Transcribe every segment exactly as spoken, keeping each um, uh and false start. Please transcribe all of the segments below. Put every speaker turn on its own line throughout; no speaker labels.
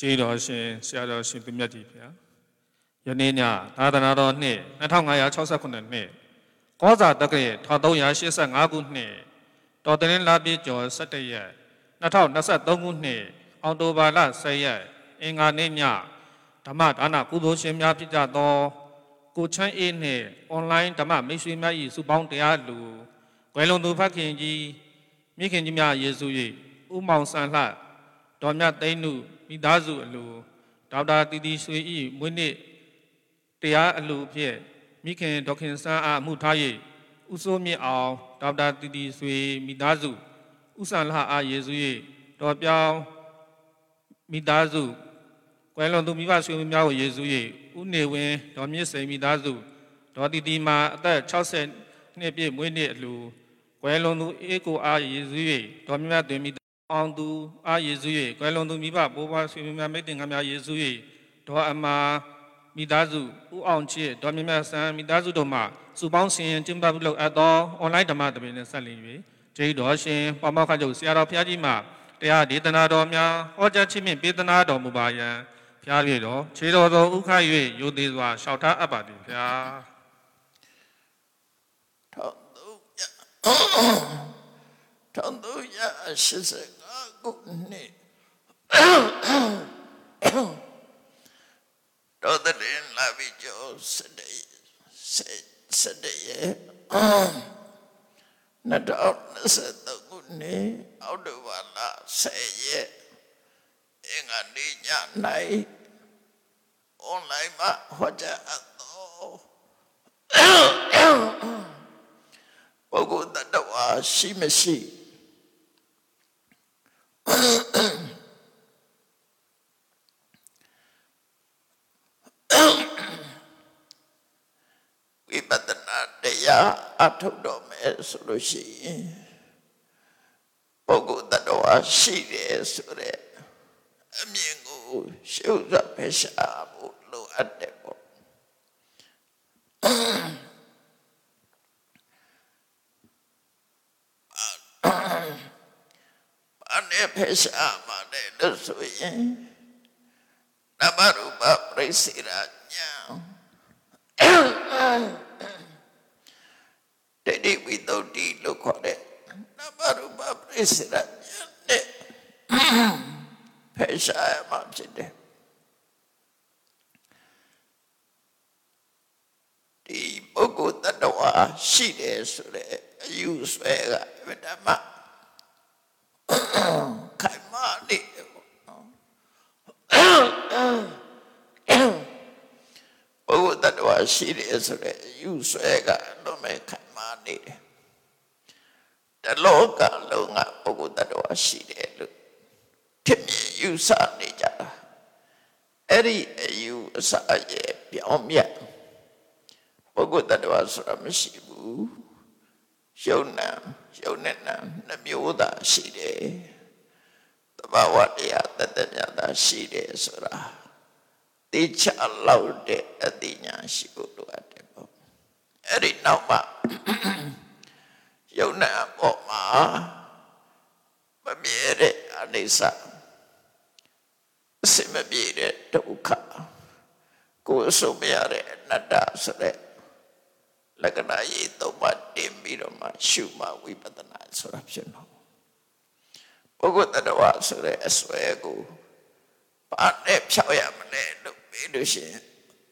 ကျေးတော်ရှင်ဆရာတော်ရှင်သူမြတ်ကြီးဗျာယနေ့ညသာသနာတော်နှစ်နှစ်ထောင်ငါးရာခြောက်ဆယ်ခုနှစ်နှစ်ကောဇာတက္ကရာတစ်ထောင်သုံးရာရှစ်ဆယ်ငါးခုနှစ်တော်တင်လပြည့်ကျော်ဆယ့်တစ်ရက်နှစ်ထောင်နှစ်ဆယ်သုံးခုနှစ်အောက်တိုဘာလဆယ်ရက်အင်္ဂါနေ့ညဓမ္မဒါနကုသိုလ်ရှင်များဖြစ်ကြသောကိုချမ်းအေးနှင့်အွန်လိုင်းဓမ္မမိတ်ဆွေများ၏စုပေါင်းတရားလူကွယ်လွန်သူဖခင်ကြီးမိခင်ကြီးများယေရှု၏ဥမောင်ဆန်လှတော်မြတ်သိန်းနုမိသားစုအလူဒေါက်တာတီတီရွှေ၏မွေးနေ့တရားအလူဖြင့်မိခင်ဒေါခင်ဆန်းအားမှုထား၍ဥစိုးမြင့်အောင်ဒေါက်တာတီတီရွှေမိသားစုဥဆန်လှအားယေရှု၏တော်ပြောင်းမိသားစုကွယ်လွန်သူမိဘဆွေမျိုးများကိုယေရှု၏ဥနေဝင်းဒေါ်မြင့်စိန်မိသားစုဒေါ်တီတီမှာအသက်၆၀နှစ်ပြည့်မွေးနေ့အလူကွယ်လွန်သူအေကိုအားယေရှု၏ဒေါ်မြတ်သွင်မိအောင်သူအားယေရှု၏ကွယ်လွန်သူမိဘဘိုးဘွားဆွေမျိုးများမိတ်တင်များယေရှု၏ဒေါ်အမာမိသားစုဥအောင်ချစ်ဒေါ်မြတ်ဆန်းမိသားစုတို့မှစုပေါင်းဆင်ရင်ကျင်းပပြုလုပ်အပ်သောအွန်လိုင်းဓမ္မသဘင်နဲ့ဆက်လျင်၍ဂျေတော်ရှင်ပေါမောက္ခချုပ်ဆရာတော်ဘုရားကြီးမှတရားဒေသနာတော်များဟောကြားခြင်းဖြင့်ပေးသနာတော်မူပါယံဖျားပြေတော်ခြေတော်သောဥခ၍ရိုသေစွာလျှောက်ထားအပ်ပါသည်ဗျာ
ထောင်သူထောင်သူရရှိစကားကိုနေတော်တဲ့လာပြီးကျော်စတဲ့စတဲ့ရဲ့နှစ်ထောင်နှစ်ဆယ်သုံးခုနှစ်အောက်တိုဘာလဆယ်ရက်အင်္ဂါနေ့ည၌အွန်လိုင်းမှာဟောကြားအပ်သောပုဂ္ဂိုလ်တ attva ရှိမရှိဝိပဿနာတရားအထုတ်တော်မယ်ဆိုလို့ရှိရင်ပုဂ္ဂိုလ်တ attva ရှိတယ်ဆိုတဲ့အမြင်ကိုရှုပ်စွာဖယ်ရှားဖို့လိုအပ်တယ်ပေါ့အနေဖယ်ရှားပါတယ်လို့ဆိုရင်နမရူပပရိစ္ဆေရညာတတိဝိသုဒ္ဓိလို့ခေါ်တဲ့နမရူပပရိစ္ဆေရညာနဲ့ဖယ်ရှားမှာဖြစ်တယ်ဒီပုဂ္ဂိုလ်တ attva ရှိတယ်ဆိုတဲ့အယူဆွဲကဓမ္မခိုင်မာနေတယ်ပေါ့နော်ပုဂ္ဂိုလ်တ attva ရှိတယ်ဆိုတဲ့အယူဆွဲကလုံးမဲ့ခိုင်မာနေတယ်တလောကလုံးကပုဂ္ဂိုလ်တ attva ရှိတယ်လို့ဖြစ်မြင်ယူဆနေကြတာအဲ့ဒီအယူအဆရဲ့ပြောင်းမြတ်ပုဂ္ဂိုလ်တ attva ဆိုတာမရှိဘူးယုံနာယုံနဲ့နာနှမျိုးသာရှိတယ်တဘာဝတရားတသက်မြတ်သာရှိတယ်ဆိုတာသိချလောက်တဲ့အသိဉာဏ်ရှိဖို့လိုအပ်တယ်ပေါ့အဲ့ဒီနောက်မှယုံနာပေါ်မှာမမြဲတဲ့အနိစ္စအစမပြေတဲ့ဒုက္ခကိုယ်ဆုံးမရတဲ့အနတ္တဆိုတဲ့လက္ခဏာရေးသုံးပါးတင်ပြီးတော့မှရှုမှဝိပဿနာဆိုတာဖြစ်တော့ပုဂ္ဂိုလ်တ attva ဆိုတဲ့အစွဲကိုဘာနဲ့ဖြောက်ရမလဲလို့ပြီးလို့ရှိရင်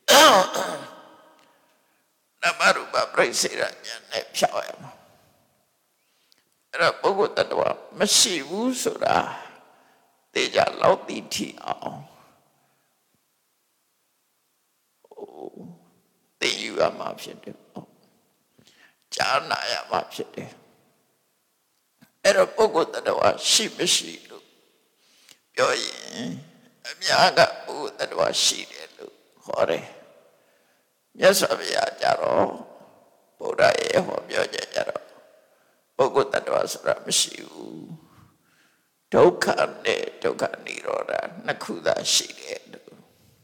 နမရူပပရိစ္ဆေရညာနဲ့ဖြောက်ရမှာအဲ့တော့ပုဂ္ဂိုလ်တ attva မရှိဘူးဆိုတာသိကြလောက်သိထီအောင်သိယူရမှာဖြစ်တယ်ကြားနာရမှာဖြစ်တယ်အဲ့တော့ပုဂ္ဂိုလ်တ attva ရှိမရှိလို့ပြောရင်အများကပုဂ္ဂိုလ်တ attva ရှိတယ်လို့ဟောတယ်မြတ်စွာဘုရားကြတော့ဗုဒ္ဓရဲ့ဟောပြောချက်ကြတော့ပုဂ္ဂိုလ်တ attva ဆိုတာမရှိဘူးဒုက္ခနဲ့ဒုက္ခនិရောဓနှစ်ခုသာရှိတယ်လို့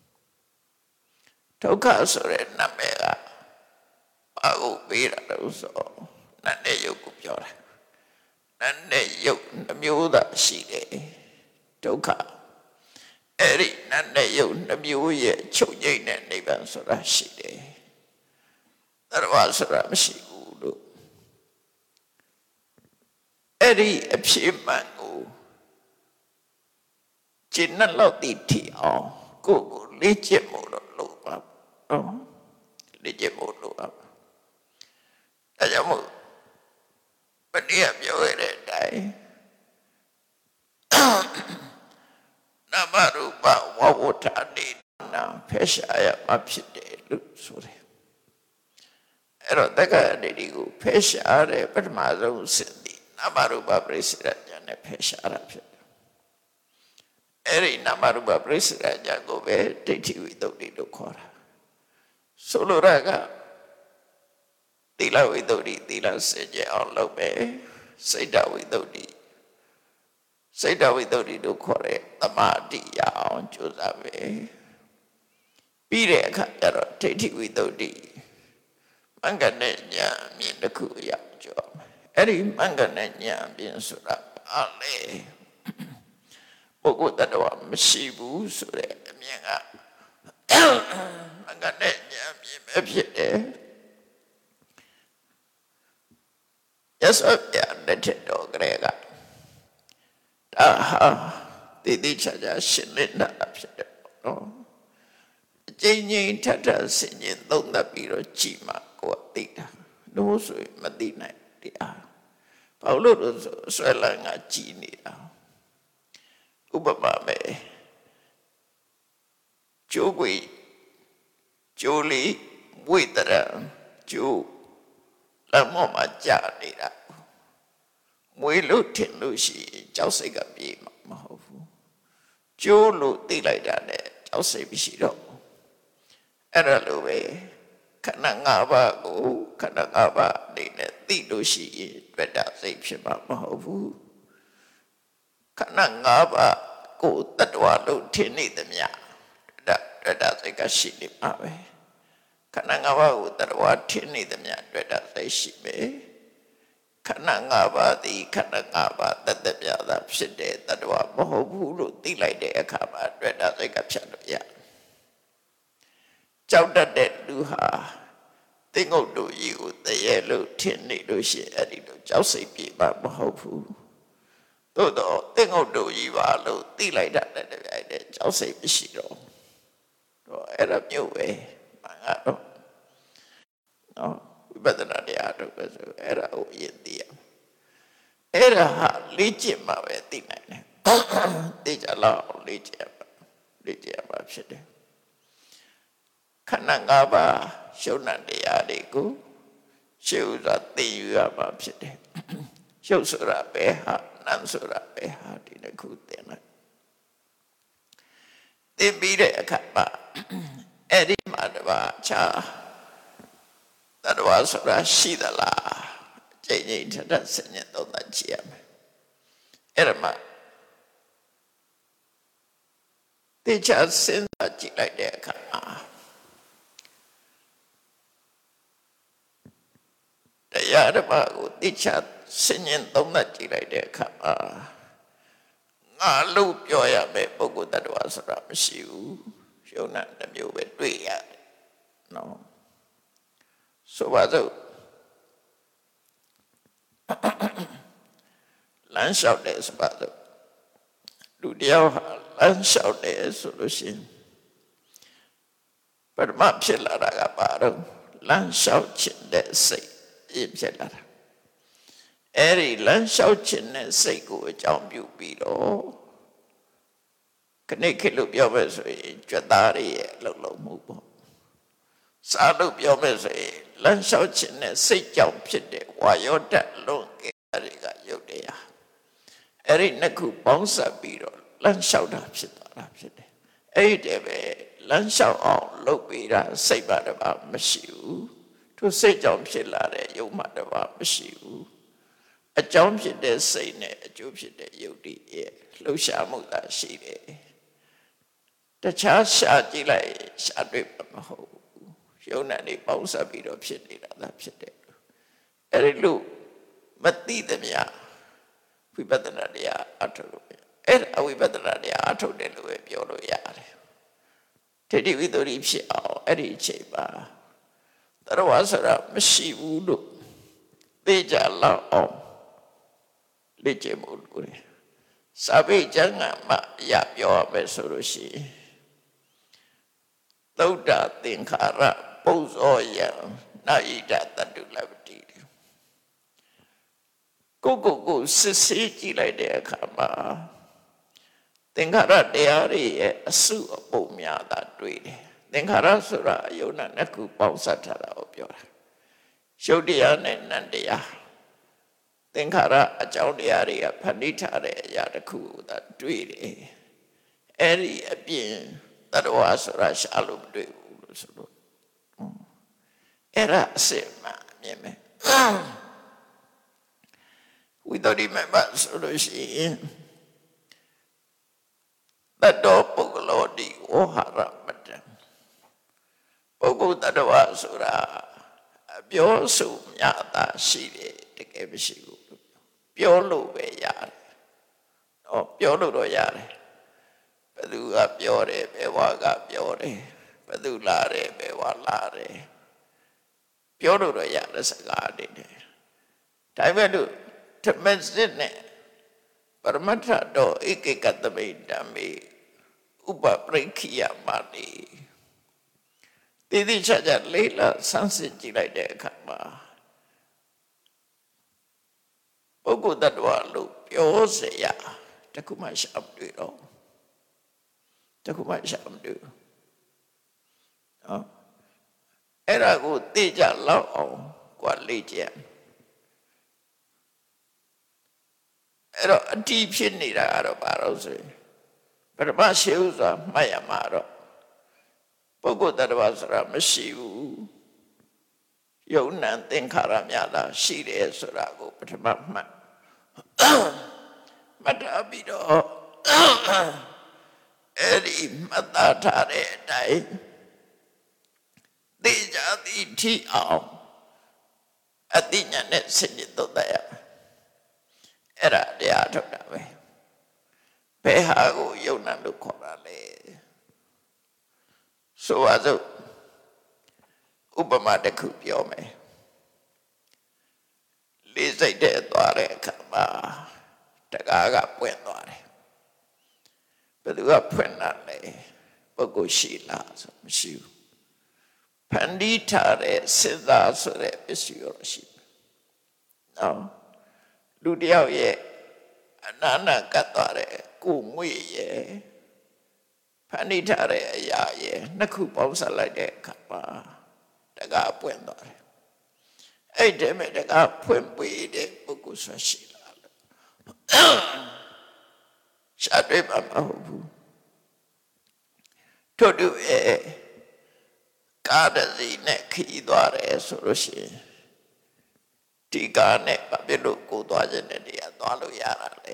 ဒုက္ခဆိုတဲ့နာမည်ကဘာကိုပေးတာလို့ဆိုနာနဲ့ယုတ်ကိုပြောတာနာနဲ့ယုတ်နှမျိုးသာရှိတယ်ဒုက္ခအဲ့ Eri nande yu nabiyu ye chujay ne niban sura shide. Darwa sura mashigu. Eri apshimangu. Jinna lo di ti ao. Go leche mo lo up. Oh, leche mo lo up. Ajamu. Bania biore dai. Namarupa wawutani na peshaya mapside lusuri. Ero daga didigu peshare permazu sindi. Namarupa presiraja ne peshara pshide. Eri namarupa presiraja gobe titi vidodi dukora. Suluraga tila vidodi tila seje onlobe. Seda vidodi. Seda vidodi dukore tamadi ya onchuzabe. Pire kajaro titi vidodi. Mangane nya mindaku ya jo. Eri mangane nya bin surap ale. Bogo tadwa mashibu sure mianga. Mangane nya bin mepshide. Yasop ya netedo grega. Aha, titi chaja shinlinda apshide. No. Jinyin tata sinyin donda biro chima ko tita. No sui madina dia. Paulo suela nga chini da. Ubama me. Chugui. Chuli. Muitara. Chu. La moma jani da. Mui lu tin lu si. Chao se ga bi ma ma hofu. Chu lu ti lai da ne. Chao se bi si do. Era lu be. Kana nga ba ko. Kana nga ba. Ni ne ti lu si. Dweda se pi ma ma hofu. Kana nga ba. Ko tatwa lu tin ni de mya. Dweda se ka si ni ma be. Kana nga ba ko tatwa tin ni de mya. Dweda se si be. Kana nga ba di. Kana nga ba. Tata mya da pshide. Tatwa ma hofu lu ti lai de akha ma. Dweda se ka psha lu ya. Chao da de lu ha. Tinh ngộ đủ yêu tại ye lu thiên ni lu shi a di lu chao sei pi ma ma hou fu. Do do tinh ngộ đủ yêu ba lu ti lai da da da da chao sei pi shi do. Do era myo we ma nga do. No, vipasana dia do ba so era o yin ti ya. Era ha li chin ma we ti nai ne. Ti cha la li chin ma. Li chin ma phit de. Khana nga ba shou nanတရားတွေကိုရှုဆိုတာသိယူရမှာဖြစ်တယ်။ရှုဆိုတာပဲဟာနံဆိုတာပဲဟာဒီနှစ်ခုသင်လိုက်။သင်ပြီးတဲ့အခါမှာအဲ့ဒီမှာတပါချာတတော်ဆိုတာရှိသလား။ချိန်ချိန်ထထဆင်ញသုံးသပ်ကြည့်ရမယ်။အဲ့ဒါမှတေချာစဉ်းစားကြည့်လိုက်တဲ့အခါမှာတရားဓမ္မကိုသိချဆင်ញင်သုံးသပ်ကြည့်လိုက်တဲ့အခါမှာငါလို့ပြောရမယ်ပုဂ္ဂိုလ်တ attva ဆိုတာမရှိဘူးယုံနာတစ်မျိုးပဲတွေ့ရတယ်နော်ဆိုပါစို့လမ်းလျှောက်တယ်ဆိုပါစို့လူတယောက်ဟာလမ်းလျှောက်တယ်ဆိုလို့ရှိရင်ပထမဖြစ်လာတာကဘာတော့လမ်းလျှောက်ခြင်းတဲ့စိတ်ဖြစ်လာတာအဲ့ဒီလမ်းလျှောက်ခြင်းနဲ့စိတ်ကိုအကြောင်းပြုပြီးတော့ခဏခေတ်လို့ပြောမယ်ဆိုရင်ကြွသားရရဲ့လှုပ်လှုပ်မှုပေါ့စားလို့ပြောမယ်ဆိုရင်လမ်းလျှောက်ခြင်းနဲ့စိတ်ကြောင့်ဖြစ်တဲ့ဝါယောဓာတ်လွန်ကဲတွေကရုပ်တရားအဲ့ဒီနှစ်ခုပေါင်းစပ်ပြီးတော့လမ်းလျှောက်တာဖြစ်သွားတာဖြစ်တယ်အဲ့ဒီတည်းပဲလမ်းလျှောက်အောင်လုပ်ပြီးတာစိတ်ပါတပါမရှိဘူးသူစိတ်ကြောင့်ဖြစ်လာတဲ့ယုံမှတပါမရှိဘူးအကြောင်းဖြစ်တဲ့စိတ်နဲ့အကျိုးဖြစ်တဲ့ယုတ်တိရဲ့လှုပ်ရှားမှုသာရှိတယ်တခြားရှာကြည့်လိုက်ရှာတွေ့မဟုတ်ဘူးယုံနဲ့နေပေါင်းစပ်ပြီးတော့ဖြစ်နေတာသာဖြစ်တယ်အဲ့ဒီလိုမသိသမျှဝိပဿနာတရားအထုလို့အဲ့ဒါဝိပဿနာတရားအထုတ်တယ်လို့ပဲပြောလို့ရတယ်ဒိဋ္ဌိဝိတ္တုဖြစ်အောင်အဲ့ဒီအချိန်မှာတရားဆိုတာမရှိဘူးလို့သိကြလောက်အောင်လေ့ကျင့်မှုလို့ရတယ်စာပေကျမ်းဂန်မှာရပြောရမယ်ဆိုလို့ရှိရင်သုဒ္ဓသင်္ခါရပုဇောယံနာဣဒတတုလပတိကိုကိုကိုစစ်ဆေးကြည့်လိုက်တဲ့အခါမှာသင်္ခါရတရားတွေရဲ့အစုအပုံများတာတွေ့တယ်သင်္ခါရဆိုတာအယုံနာနှစ်ခုပေါင်းစပ်ထားတာကိုပြောတာရုပ်တရားနဲ့နံတရားသင်္ခါရအကြောင်းတရားတွေကဖန်တီးထားတဲ့အရာတစ်ခုကိုသာတွေ့တယ်အဲ့ဒီအပြင်တတ္တဝါဆိုတာရှားလို့မတွေ့ဘူးလို့ဆိုလို့အဲ့ဒါအစစ်မှမြင်မယ်ဝိတ္တိမဘဆိုလို့ရှိရင်တတ္တောပုဂ္ဂလောတိဝဟာရမတံပုဂ္ဂိုလ်တတ္တဝါဆိုတာအပြောဆိုများတာရှိတယ်တကယ်မရှိဘူးပြောလို့ပဲရတယ်။ဟောပြောလို့တော့ရတယ်။ဘယ်သူကပြောတယ်ဘယ်ဝါကပြောတယ်ဘယ်သူလာတယ်ဘယ်ဝါလာတယ်ပြောလို့တော့ရတဲ့စကားတွေတယ်။ဒါပေမဲ့လို့ဓမ္မစစ်နဲ့ပရမတ္ထတော့ဧကေကတမိဓမ္မေဥပပရိခိယမတိတိတိကျကျလေးလာဆန်းစစ်ကြည့်လိုက်တဲ့အခါမှာပုဂ္ဂိုလ်တ attva လို့ပြောเสียတခုမှရှာမတွေ့တော့တခုမှရှာမတွေ့နော်အဲ့ဒါကိုသိကြလောက်အောင်กว่าလေ့ကျင့်အဲ့တော့အတိဖြစ်နေတာကတော့ဘာလို့ဆိုရင်ပထမရှိဥစွာမှတ်ရမှာတော့ပုဂ္ဂိုလ်တ attva ဆိုတာမရှိဘူးယုံနံသင်္ခါရများလားရှိတယ်ဆိုတာကိုပထမမှတ်မှတ်ထားပြီးတော့အဲ့ဒီမှတ်သားထားတဲ့အတိုင်းသိကြသည်ထိအောင်အတိညာနဲ့ဆင်ခြင်သုံးသပ်ရမယ်အဲ့ဒါတရားထုတ်တာပဲဘယ်ဟာကိုယုံနံလို့ခေါ်တာလဲဆိုပါစို့ဥပမာတစ်ခုပြောမယ်လေးစိတ်တဲ့သွားတဲ့အခါမှာတကားကပွင့်သွားတယ်ဘယ်သူကဖွင့်လာလဲပုဂ္ဂိုလ်ရှိလားဆိုမရှိဘူးဖန်တီးထားတဲ့စေသာဆိုတဲ့ပစ္စည်းရောရှိတယ်နော်လူတယောက်ရဲ့အနာနာကတ်သွားတဲ့ကိုငွေရဲ့ဖန်တီးထားတဲ့အရာရဲ့နှစ်ခုပေါင်းစပ်လိုက်တဲ့အခါမှာတကားပွင့်သွားတယ်အဲ့ဒီမဲ့တကားဖွင့်ပေးတဲ့ပုဂ္ဂိုလ်ဆိုရှိလားရှားတွေ့မှာမဟုတ်ဘူးတို့တို့ရဲ့ကားတစ်စီးနဲ့ခီးသွားတယ်ဆိုလို့ရှိရင်ဒီကားနဲ့ဘာဖြစ်လို့ကိုသွားခြင်းနဲ့တရားသွားလို့ရတာလဲ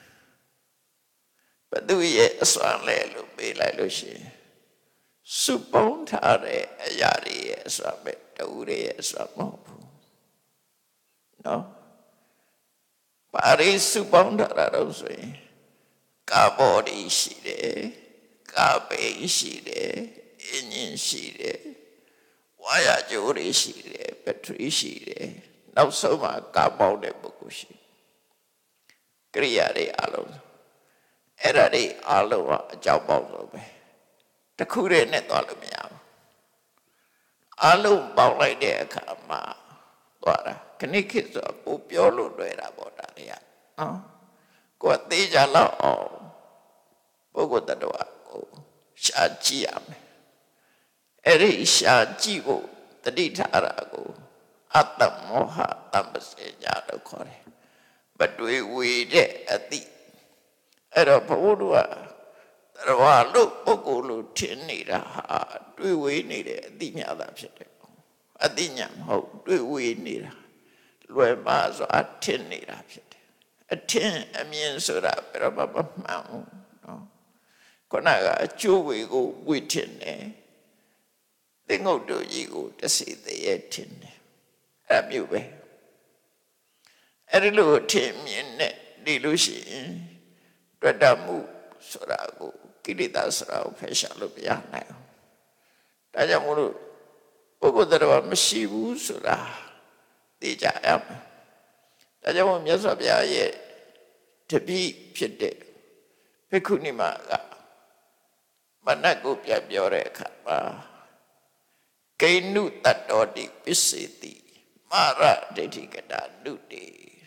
ဘသူရဲ့အစွမ်းလဲလို့ပေးလိုက်လို့ရှိရင်စုပေါင်းထားတဲ့အရာတွေရဲ့အစွမ်းပဲတူတွေရဲ့အစွမ်းမဟုတ်ဘူးနော်ပါရိစုပေါင်းထားတာတော့ဆိုရင်ကာဘော်ဒီရှိတယ်ကာပိရှိတယ်အင်းရင်ရှိတယ်ဝါရကြိုးတွေရှိတယ်ဘက်ထရီရှိတယ်နောက်ဆုံးမှာကာပေါင်းတဲ့ပုဂ္ဂိုလ်ရှိကရိယာတွေအလုံးအဲ့ဒါတွေအလုံးကအကြောင်းပေါင်းလို့ပဲတခုတည်းနဲ့သွားလို့မရဘူးအလုံးပေါင်းလိုက်တဲ့အခါမှာသွားတာခဏခေတ်ဆိုပိုပြောလို့လွယ်တာပေါ့ဒါတွေကနော်ကိုယ်သေးကြလောက်အောင်ပုဂ္ဂိုလ်တ attva ကိုရှားကြည့်ရမယ်အဲ့ဒီရှားကြည့်ဖို့တတိထားတာကိုအတ္တမောဟတမ္ပစေညာလို့ခေါ်တယ်မတွေ့ဝေတဲ့အတိအဲ့တော့ဘုရားတို့ကတရားလို့ပုဂ္ဂိုလ်လို့ထင်နေတာဟာတွေ့ဝေနေတဲ့အတိညာသာဖြစ်တယ်အတိညာမဟုတ်တွေ့ဝေနေတာလွယ်ပါစွာထင်နေတာဖြစ်တယ်အထင်အမြင်ဆိုတာဘယ်တော့မှမမှန်ဘူးနော်ခုနကအကျိုးဝေကိုဝေထင်တယ်သင်္ဂုတ်တို့ကြီးကိုတစီသေးရဲ့ထင်တယ်အဲ့မျိုးပဲအဲ့ဒီလိုထင်မြင်နဲ့ဒီလိုရှိရင်တွေ့တာမှုဆိုတာကိုကိလေသာဆိုတာကိုဖယ်ရှားလို့မရနိုင်ဘူးဒါကြောင့်မို့လို့ပုဂ္ဂိုလ်တရားမရှိဘူးဆိုတာသိကြရမယ်ဒါကြောင့်မို့မြတ်စွာဘုရားရဲ့တပည့်ဖြစ်တဲ့ဘိက္ခုနီမကမနတ်ကိုပြန်ပြောတဲ့အခါမှာကိဏုတတ္တောတိပစ္စေတိမာရဒိဋ္ဌိကတာနုတေ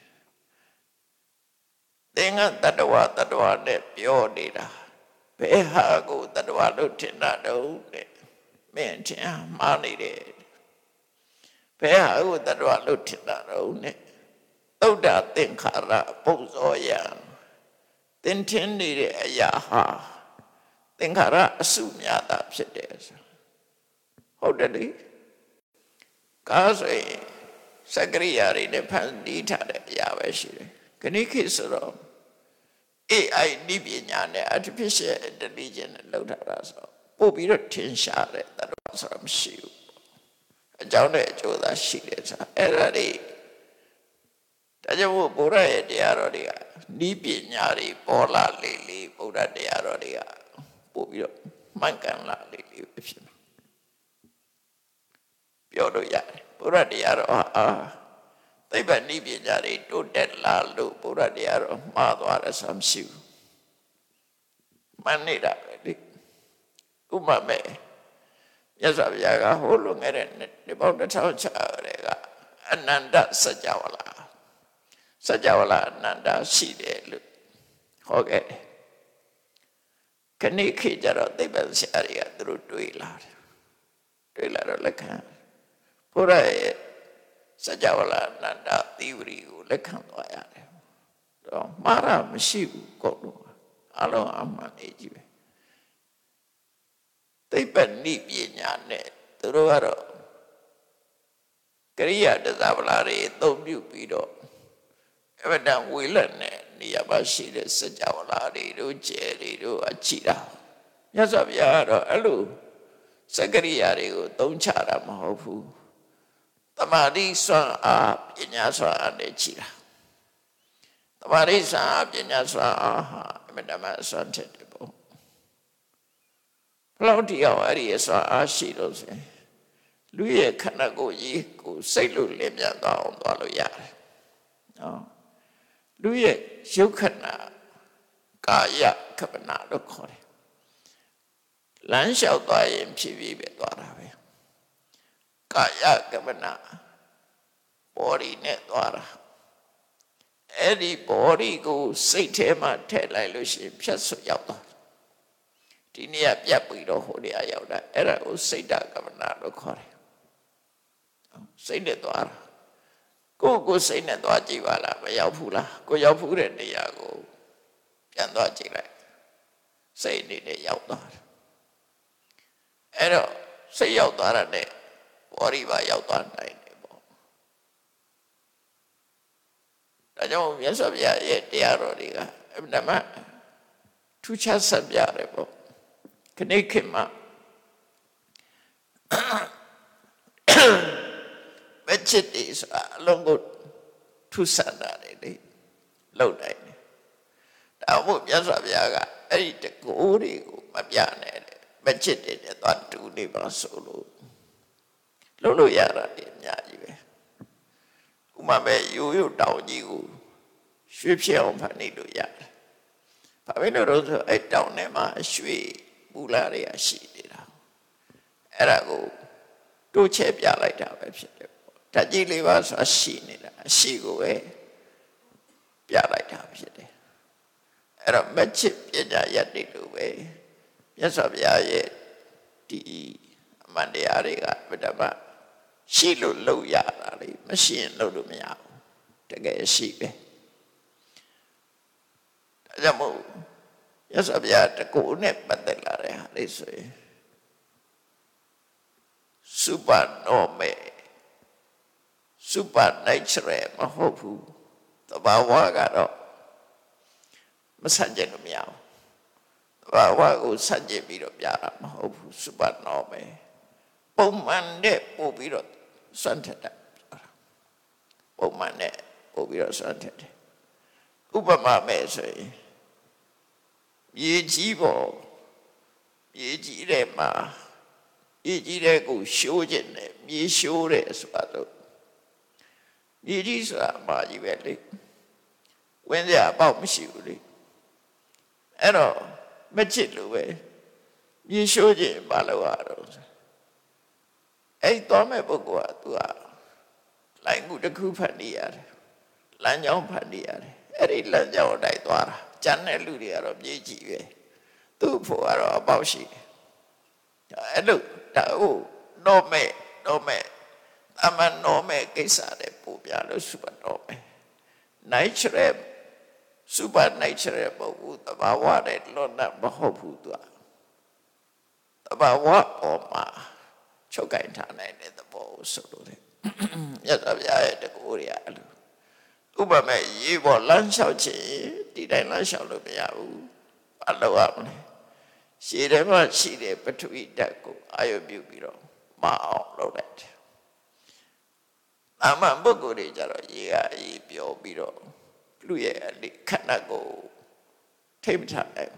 သင်္ကတတ္တဝတတ္တဝနဲ့ပြောနေတာဘယ်ဟာကိုတတ္တဝလို့ထင်တာတော့တဲ့မင်းထင်မှားနေတယ်ဘယ်ဟာကိုတတ္တဝလို့ထင်တာတော့နဲ့သုဒ္ဓသင်္ခါရပုဇောယံသင်ထင်နေတဲ့အရာဟာသင်္ခါရအစုများတာဖြစ်တယ်ဆိုဟုတ်တယ်လေကားဆိုရင်စကရိယာတွေနဲ့ဖန်တီးထားတဲ့အရာပဲရှိတယ်ခဏခေတ်ဆိုတော့ A I ဒီပညာနဲ့ artificial intelligence နဲ့လောက်ထားတာဆိုပို့ပြီးတော့ထင်ရှားတဲ့တတော်ဆိုတာမရှိဘူးအကြောင်းနဲ့အကျိုးသာရှိတယ်ဆိုတာအဲ့ဒါတွေဒါကြောင့်ဘုရားရဲ့တရားတော်တွေကဒီပညာတွေပေါ်လာလေလေဘုရားတရားတော်တွေကပို့ပြီးတော့မှန်ကန်လာလေလေဖြစ်မှာပြောလို့ရတယ်ဘုရားတရားတော်အာသိပ္ပံဤပညာတွေတိုးတက်လာလို့ဘုရားတရားတော်မှားသွားတယ်ဆိုမရှိဘူးမှန်နေတာပဲလေဥပမာမဲ့မြတ်စွာဘုရားကဟိုလိုငယ်တဲ့ဒီပေါင်းတစ်ထောင်ချရဲကအနန္တစัจ java လာစัจ java လာအနန္တရှိတယ်လို့ဟောခဲ့တယ်ခဏခေတ်ကျတော့သိပ္ပံဆရာတွေကသူတို့တွေးလာတယ်တွေးလာတော့လက်ခံဘုရားရဲ့စัจ java လာအနန္တသီဝရီကိုလက်ခံသွားရတယ်တော့မှားတာမရှိဘူးကောလို့အလုံးအမှန်ကြီးပဲသိပ္ပံနိပညာနဲ့သူတို့ကတော့ကရိယာတသဗလာတွေအသုံးပြုပြီးတော့အဝတ္တဝေလက်နဲ့နေရာပါရှိတဲ့စัจ java လာတွေတို့ကျဲတွေတို့အချီတာမြတ်စွာဘုရားကတော့အဲ့လိုစကရိယာတွေကိုသုံးချတာမဟုတ်ဘူးတမာတိစွမ်းအားပညာစွမ်းအားနဲ့ချီတာတမာတိစွမ်းအားပညာစွမ်းအားဟာအမတမစွမ်းတဲ့ပေါ့ဘလောက်တရားအဲ့ဒီစွမ်းအားရှိလို့ဆိုရင်လူရဲ့ခန္ဓာကိုယ်ကြီးကိုစိတ်လို့လင်းမြန်သွားအောင်သွားလို့ရတယ်နော်လူရဲ့ရုပ်ခန္ဓာကာယကပ္ပနာလို့ခေါ်တယ်လမ်းလျှောက်သွားရင်ဖြည်းဖြည်းပဲသွားတာပဲကာယကပ္ပနာ body နဲ့သွားတာအဲ့ဒီ body ကိုစိတ်ထဲမှာထည့်လိုက်လို့ရှိရင်ဖြတ်ဆွရောက်သွားဒီနေ့ကပြတ်ပြီးတော့ဟိုနေရာရောက်တာအဲ့ဒါကိုစိတ်တကပ္ပနာလို့ခေါ်တယ်စိတ်နဲ့သွားတာကိုကိုစိတ်နဲ့သွားကြည့်ပါလားမရောက်ဘူးလားကိုရောက်ဘူးတဲ့နေရာကိုပြန်သွားကြည့်လိုက်စိတ်အနေနဲ့ရောက်သွားတယ်အဲ့တော့စိတ်ရောက်သွားတာနဲ့ဘောရီပါရောက်သွားနိုင်တယ်ပေါ့ဒါကြောင့်မြတ်စွာဘုရားရဲ့တရားတော်တွေကအမှန်မှထူးခြားဆက်ပြတယ်ပေါ့ခဏခေတ်မှာမချစ်တယ်ဆိုတာအလုံးကိုထူးဆန်းတာလေလောက်နိုင်တယ်ဒါမို့မြတ်စွာဘုရားကအဲ့ဒီတကိုးတွေကိုမပြနဲ့မချစ်တယ်နဲ့သွားတူနေပါဆိုလို့လုံးလို့ရတာဒီအများကြီးပဲဥမာပဲရိုးရိုးတောင်ကြီးကိုရွှေဖြစ်အောင်ဖန်နေလို့ရတယ်ဘာပဲလို့တော့ဆိုအဲ့တောင်ထဲမှာရွှေပူလာတွေကရှိနေတာအဲ့ဒါကိုတိုးချဲ့ပြလိုက်တာပဲဖြစ်တယ်ပေါ့ဓာတ်ကြီးလေးပါဆိုတာရှိနေတာအရှိကိုပဲပြလိုက်တာဖြစ်တယ်အဲ့တော့မချစ်ပညာရတ္တိလို့ပဲမြတ်စွာဘုရားရဲ့ဒီအမှန်တရားတွေကဗဒမရှိလို့လုပ်ရတာလေမရှိရင်လုပ်လို့မရဘူးတကယ်ရှိပဲဒါကြောင့်မို့မြတ်စွာဘုရားတကူနဲ့ပတ်သက်လာတဲ့ဟာလေးဆိုရင် supernormal supernatural မဟုတ်ဘူးတဘာဝကတော့မဆန့်ကျင်လို့မရဘူးတဘာဝကိုဆန့်ကျင်ပြီးတော့ပြတာမဟုတ်ဘူး supernormal ပုံမှန်နဲ့ပို့ပြီးတော့စွန့်ထက်တာပုံမှန်နဲ့ပို့ပြီးတော့စွန့်ထက်တယ်ဥပမာမဲ့ဆိုရင်မြေကြီးပေါ်မြေကြီးထဲမှာမြေကြီးထဲကိုရှိုးခြင်းနဲ့မြေရှိုးတယ်ဆိုတာတော့မြေကြီးဆိုတာအမှားကြီးပဲလေဝင်စရာအပေါက်မရှိဘူးလေအဲ့တော့မချစ်လို့ပဲမြေရှိုးခြင်းဘာလို့ရတော့အဲ့သွားမဲ့ပုဂ္ဂိုလ်ကသူကလိုင်းကူတစ်ခုဖန်နေရတယ်လမ်းကြောင်းဖန်နေရတယ်အဲ့ဒီလမ်းကြောင်းတိုင်းသွားတာကျန်တဲ့လူတွေကတော့မြေကြီးပဲသူ့ဖို့ကတော့အပေါက်ရှိတယ်အဲ့လိုဒါဟုတ်တော့မဲ့တော့မဲ့အမှန်တော့မဲ့ကိစ္စတွေပို့ပြလို့စုပါတော့မယ် natural super natural ပုဂ္ဂိုလ်တဘာဝတဲ့လွတ်နဲ့မဟုတ်ဘူးသူကတဘာဝပေါ်မှာချုပ်ကင်ထားနိုင်တဲ့သဘောကိုဆိုလို့တယ်မြတ်စွာဘုရားရဲ့တကူရအဲ့လိုဥပမာရေပေါ်လမ်းလျှောက်ခြင်းဒီတိုင်းလမ်းလျှောက်လို့မရဘူးဘာလို့ရမလဲရှည်တယ်မှရှိတယ်ပထဝီဓာတ်ကိုအာရုံပြုပြီးတော့မအောင်လုပ်လိုက်တယ်။အမှန်ပုဂ္ဂိုလ်တွေကြတော့ရေကအေးပြောပြီးတော့လူရဲ့အလိခန္ဓာကိုထိမ့်ထားတယ်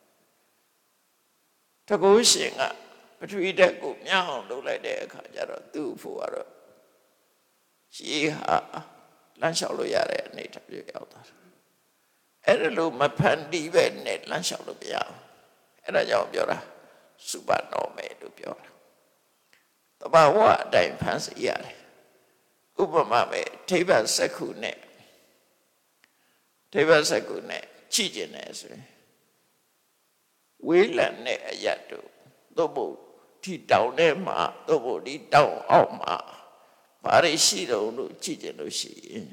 ။တကူရှင်ကပထဝီဓာတ်ကိုမြောက်အောင်လုပ်လိုက်တဲ့အခါကျတော့သူ့ဖို့ကတော့ရေဟာလမ်းလျှောက်လို့ရတဲ့အနေထားပြရောက်သွားတယ်။အဲ့ဒါလို့မဖန်တီးပဲနဲ့လမ်းလျှောက်လို့မရဘူး။အဲ့ဒါကြောင့်ပြောတာစူပါနော်မယ်လို့ပြောတာတဘာဝအတိုင်းဖန်စီရတယ်ဥပမာပဲထိဗ္ဗစက္ခုနဲ့ထိဗ္ဗစက္ခုနဲ့ကြည့်ကျင်တယ်ဆိုရင်ဝေးလံနဲ့အရတ်တို့သို့မဟုတ်ဒီတောင်ထဲမှာသို့မဟုတ်ဒီတောင်အောက်မှာဘာတွေရှိတော့လို့ကြည့်ကျင်လို့ရှိရင်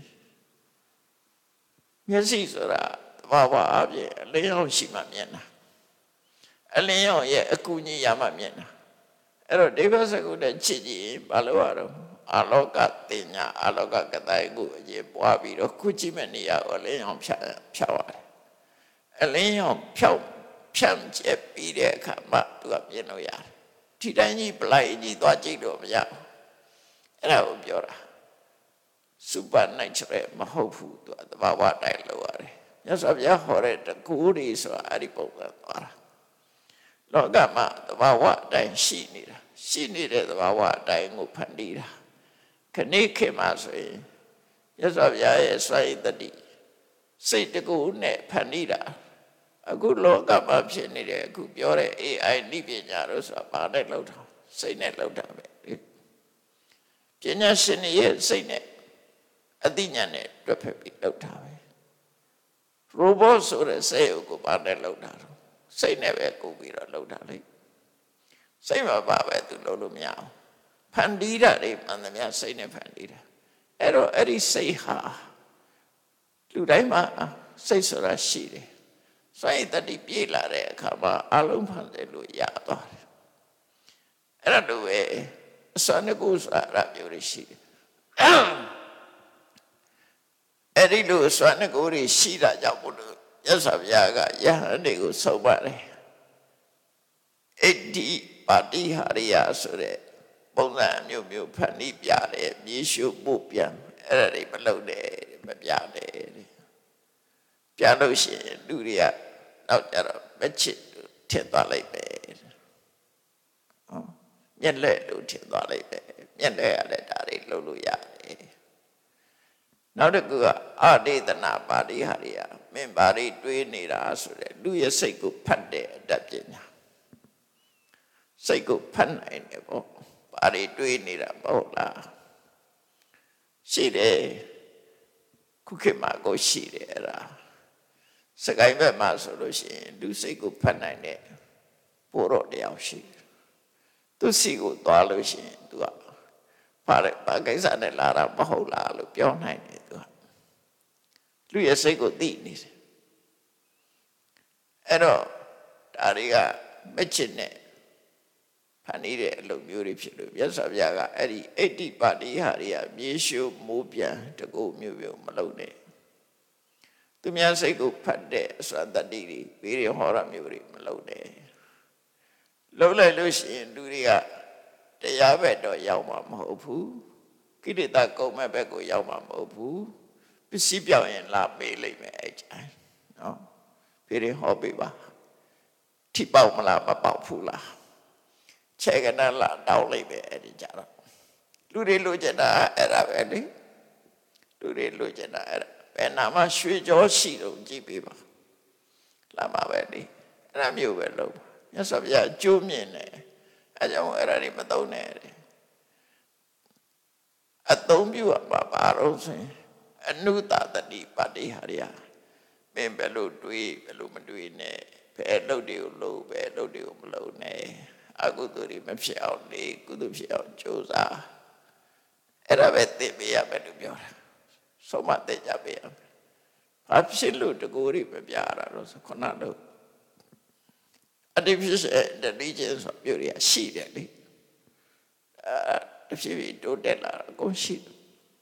မျက်စိဆိုတာတဘာဝအပြင်အလင်းရောင်ရှိမှမြင်တာအလင်းရောင်ရဲ့အကူအညီရမှမြင်တာအဲ့တော့ဒိဗ္ဗစကုနဲ့ချစ်ကြည့်ဘာလို့ရတော့အာလောကတင်ညာအာလောကကတိုင်ကိုအရေးပွားပြီးတော့ခုကြည့်မဲ့နေရာကိုအလင်းရောင်ဖြတ်ဖြတ်ရတယ်အလင်းရောင်ဖြောက်ဖြန့်ကျက်ပြီးတဲ့အခါမှသူကမြင်လို့ရတယ်ဒီတိုင်းကြီးပလိုက်ကြီးသွားကြည့်လို့မရဘူးအဲ့ဒါကိုပြောတာစူပါနိုင်ချရမဟုတ်ဘူးသူကသဘာဝတိုင်းလို့ရတယ်မြတ်စွာဘုရားဟောတဲ့တကူတွေဆိုတာအဲ့ဒီပုံစံသွားတာလောကမှာသဘာဝအတိုင်းရှိနေတာရှိနေတဲ့သဘာဝအတိုင်းကိုဖန်တီးတာခဏိခေမှာဆိုရင်ရသော်ဗျာရဲ့စွမ်းရည်တတိစိတ်တကူနဲ့ဖန်တီးတာအခုလောကမှာဖြစ်နေတဲ့အခုပြောတဲ့ အေးအိုင် နိပညာတို့ဆိုတာဘာနဲ့လောက်တာစိတ်နဲ့လောက်တာပဲပညာရှင်ရဲ့စိတ်နဲ့အသိဉာဏ်နဲ့တွက်ဖက်ပြီးလောက်တာပဲ robot ဆိုတဲ့စိတ်ကိုဘာနဲ့လောက်တာတော့စိတ်နဲ့ပဲကိုပြီးတော့လှုပ်တာလေစိတ်မှာပါပဲသူလှုပ်လို့မရအောင်ဖန်တီးတာတွေမှန်သမျှစိတ်နဲ့ဖန်တီးတာအဲ့တော့အဲ့ဒီစိတ်ဟာလူတိုင်းမှာစိတ်ဆိုတာရှိတယ်စွမ်းရည်တတိပြေးလာတဲ့အခါမှာအလုံးဖန်တယ်လို့ရသွားတယ်အဲ့ဒါတို့ပဲအစွမ်းကိုစွာရမျိုးတွေရှိတယ်အဲ့ဒီလိုစွမ်းကိုတွေရှိတာကြောင့်ဘုလို့ရသော်ဗျာကယဟန်တွေကိုဆုံးပါတယ်အဋ္ဌိပါတိဟာရိယဆိုတဲ့ပုံစံမျိုးမျိုးဖန်တီးပြတယ်မြေရှုပို့ပြန်အဲ့ဒါတွေမလုပ်နဲ့မပြနဲ့ပြလို့ရှိရင်လူတွေကနောက်ကြတော့မချစ်ထင်သွားလိုက်ပဲဟောမျက်လက်လို့ထင်သွားလိုက်ပဲမျက်လက်ရတဲ့ဒါတွေလုပ်လို့ရတယ်နောက်တစ်ခုကအာဒေသနာပါတိဟာရိယမင်းပါရိတွေးနေတာဆိုတဲ့လူရဲ့စိတ်ကိုဖတ်တဲ့အတတ်ပညာစိတ်ကိုဖတ်နိုင်တယ်ပေါ့ပါရိတွေးနေတာမဟုတ်လားရှိတယ်ခုခေတ်မှာကိုရှိတယ်အဲ့ဒါစကိုင်းဘက်မှာဆိုလို့ရှိရင်လူစိတ်ကိုဖတ်နိုင်တဲ့ပို့တော့တရားရှိတယ်သူစီကိုသွားလို့ရှိရင်သူကဘာလဲဘာကိစ္စနဲ့လာတာမဟုတ်လားလို့ပြောနိုင်တယ်သူကလူရဲ့စိတ်ကိုသိနေတယ်အဲ့တော့ဒါတွေကမချစ်နဲ့ဖန်နေတဲ့အလုပ်မျိုးတွေဖြစ်လို့မြတ်စွာဘုရားကအဲ့ဒီအဋ္ဌိပါတိဟာတွေကမြေရှုမိုးပြန်တကုတ်မျိုးမျိုးမလုပ်နဲ့သူများစိတ်ကိုဖတ်တဲ့အစွမ်းတတ္တိတွေဘေးရဟောရမျိုးတွေမလုပ်နဲ့လုပ်လိုက်လို့ရှိရင်လူတွေကတရားဘက်တော့ရောက်မှာမဟုတ်ဘူးကိလေသာကုန်မဲ့ဘက်ကိုရောက်မှာမဟုတ်ဘူးပစ္စည်းပြောင်းရင်လာပေးလိမ့်မယ်အဲ့ကျနော်ဘေးရဟောပေးပါထိပေါက်မလားမပေါက်ဘူးလားခြေကနလာတောင်းလိုက်ပဲအဲ့ဒီကြတော့လူတွေလိုချင်တာအဲ့ဒါပဲလေလူတွေလိုချင်တာအဲ့ဒါဘယ်နာမှရွှေကြောရှိတော့ကြည့်ပေးပါလာမှာပဲလေအဲ့ဒါမျိုးပဲလို့မြတ်စွာဘုရားကျိုးမြင်တယ်အဲကြောင့်အဲ့ဒါတွေမသုံးနဲ့အသုံးပြုရမှာပါတော့ဆိုရင်အနုတတတိပတိဟာရမင်းဘယ်လိုတွေးဘယ်လိုမတွေးနဲ့ဘယ်လုပ်တွေကိုလုပ်ဘယ်လုပ်တွေကိုမလုပ်နဲ့အကုသိုလ်တွေမဖြစ်အောင်နေကုသိုလ်ဖြစ်အောင်ကြိုးစားအဲ့ဒါပဲသိပေးရမယ်လို့ပြောတာဆုံးမသိကြပေးရမယ်ဘာဖြစ်လို့တကူတွေမပြရတာလို့ဆိုခုနတော့ artificial intelligence ဆိုပြောရရှိတယ်လေအဲတဖြည်းဖြည်းတိုးတက်လာအကုန်ရှိတယ်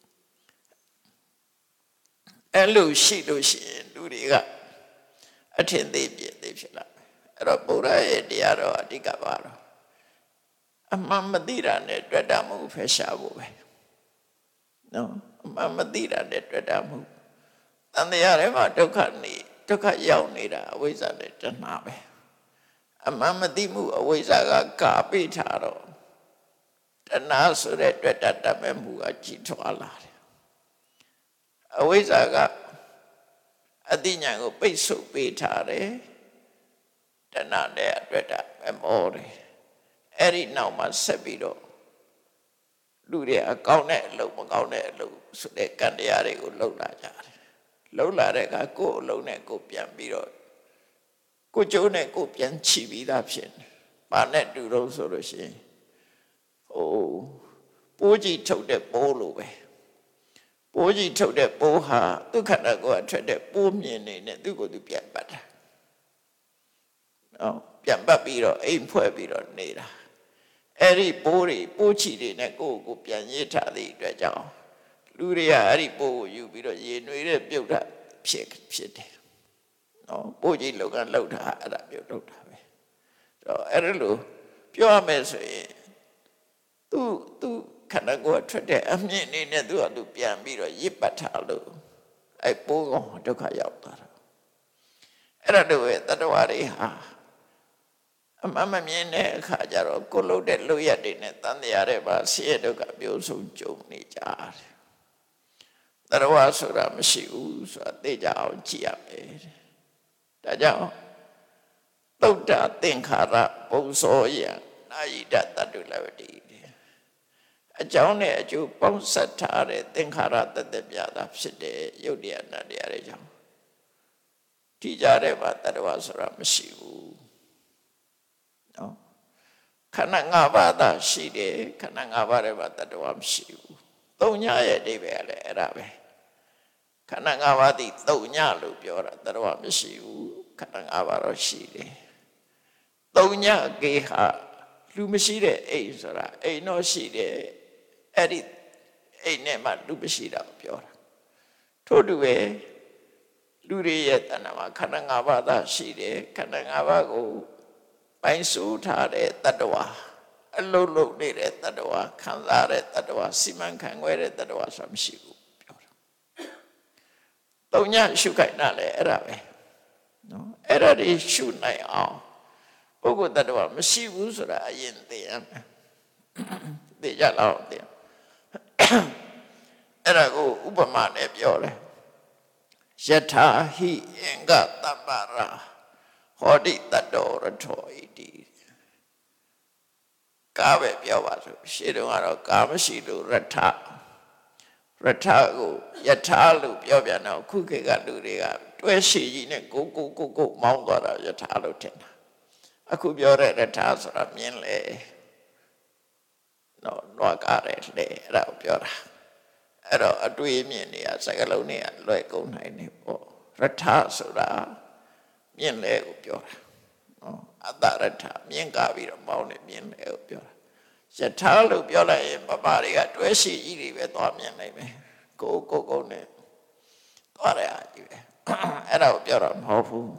အဲ့လိုရှိလို့ရှိရင်လူတွေကအထင်သေးပြည့်သေးဖြစ်လာတယ်အဲ့တော့ဘုရားရဲ့တရားတော်အဓိကပါတော့အမှန်မသိတာနဲ့တွေ့တာမှုဖယ်ရှားဖို့ပဲနော်အမှန်မသိတာနဲ့တွေ့တာမှုတန်တရားထဲမှာဒုက္ခနေဒုက္ခရောက်နေတာအဝိဇ္ဇာနဲ့တဏှာပဲအမှန်မသိမှုအဝိဇ္ဇာကကာပိထားတော့တဏှာဆိုတဲ့တွေ့တာတတ်မဲ့မှုကကြီးထွားလာတယ်အဝိဇ္ဇာကအတိညာကိုပိတ်ဆို့ပေးထားတယ်တဏှာနဲ့တွေ့တာမမောတယ်အဲ့ဒီနောက်မှာဆက်ပြီးတော့လူတွေအကောင်းတဲ့အလုပ်မကောင်းတဲ့အလုပ်ဆိုတဲ့ကံတရားတွေကိုလှုပ်လာကြတယ်လှုပ်လာတဲ့အခါကိုယ်အလုံးနဲ့ကိုယ်ပြန်ပြီးတော့ကိုယ်ကျိုးနဲ့ကိုယ်ပြန်ချီပြီးသားဖြစ်တယ်။ဘာနဲ့တူတော့ဆိုလို့ရှိရင်ဟိုပိုးကြီးထုတ်တဲ့ပိုးလိုပဲပိုးကြီးထုတ်တဲ့ပိုးဟာဒုက္ခနာကိုအထွက်တဲ့ပိုးမြင်နေနဲ့သူ့ကိုယ်သူပြန်ပတ်တာ။နော်ပြန်ပတ်ပြီးတော့အိမ်ဖွဲ့ပြီးတော့နေတာအဲ့ဒီပိုးတွေပိုးချီတွေနဲ့ကိုယ့်ကိုယ်ပြန်ရစ်ထားတဲ့အတွက်ကြောင့်လူတွေကအဲ့ဒီပိုးကိုယူပြီးတော့ရေနွေတဲ့ပြုတ်တာဖြစ်ဖြစ်တယ်နော်ပိုးကြီးလောကလောက်တာအဲ့ဒါပြုတ်လောက်တာပဲတော့အဲ့ဒါလို့ပြောရမယ်ဆိုရင်သူသူခန္ဓာကိုယ်ထွက်တဲ့အမြင့်နေနဲ့သူကသူပြန်ပြီးတော့ရစ်ပတ်ထားလို့အဲ့ပိုးကဒုက္ခရောက်သွားတာအဲ့ဒါတို့ရဲ့တတ္တဝါတွေဟာအမှန်မမြင်တဲ့အခါကျတော့ကိုလှုပ်တဲ့လှုပ်ရက်တွေနဲ့တန်တရားတွေပါဆင်းရဲဒုက္ခမျိုးစုံကြုံနေကြတယ်တရဝဆိုတာမရှိဘူးဆိုတာသိကြအောင်ကြည့်ရမယ်ဒါကြောင့်သုဒ္ဓသင်္ခါရပုံစောယနာယိတတတုလဝတိအကြောင်းနဲ့အကျိုးပေါင်းစပ်ထားတဲ့သင်္ခါရတသက်ပြတာဖြစ်တဲ့ယုတ်တရားနဲ့တရားတွေကြောင့်ဒီကြတဲ့မှာတရဝဆိုတာမရှိဘူးနော်ခန္ဓာ၅ပါးသာရှိတယ်ခန္ဓာ၅ပါးထဲမှာတတဝမရှိဘူးသုံးညရဲ့အဓိပ္ပာယ်လည်းအဲ့ဒါပဲခန္ဓာ၅ပါးသည်သုံးညလို့ပြောတာတတဝမရှိဘူးခန္ဓာ၅ပါးတော့ရှိတယ်သုံးညကေဟာလူမရှိတဲ့အိမ်ဆိုတာအိမ်တော့ရှိတယ်အဲ့ဒီအိမ်နဲ့မှလူမရှိတာကိုပြောတာထို့တူပဲလူတွေရဲ့တဏ္ဍာမှာခန္ဓာ၅ပါးသာရှိတယ်ခန္ဓာ၅ပါးကိုပိုင်ဆိုးထားတဲ့တတ္တဝါအလုံးလုံးနေတဲ့တတ္တဝါခံစားတဲ့တတ္တဝါစီမံခန့်ခွဲတဲ့တတ္တဝါဆိုတာမရှိဘူးပြောတာသုံးညရှုခိုင်းတာလေအဲ့ဒါပဲနော်အဲ့ဒါတွေရှုနိုင်အောင်ပုဂ္ဂိုလ်တ attva မရှိဘူးဆိုတာအရင်သိရမယ်သိကြလောက်သိအဲ့ဒါကိုဥပမာနဲ့ပြောတယ်ယထာဟိအင်္ဂတပ္ပရာဟောတိတတောရထောဣတိကာပဲပြောပါဆိုရှေ့တုန်းကတော့ကာမရှိလို့ရထရထကိုယထာလို့ပြောပြန်တော့ခုခေတ်ကလူတွေကတွဲရှိကြီးနဲ့ကိုကိုကိုကိုမောင်းသွားတာယထာလို့ထင်တာအခုပြောတဲ့ရထဆိုတာမြင်လေနော်နွားကားတယ်လေအဲ့ဒါကိုပြောတာအဲ့တော့အတွေ့အမြင်တွေကစကားလုံးတွေကလွယ်ကုန်နိုင်နေပေါ့ရထဆိုတာမြင်လေကိုပြောတာနော်အတ္တရထမြင်ကားပြီးတော့မောင်းနေမြင်လေကိုပြောတာယထာလို့ပြောလိုက်ရင်ပပတွေကတွဲရှိကြီးတွေပဲသွားမြင်နိုင်မယ်ကိုကိုကိုနဲ့သွားရကြီးပဲအဲ့ဒါကိုပြောတာမဟုတ်ဘူး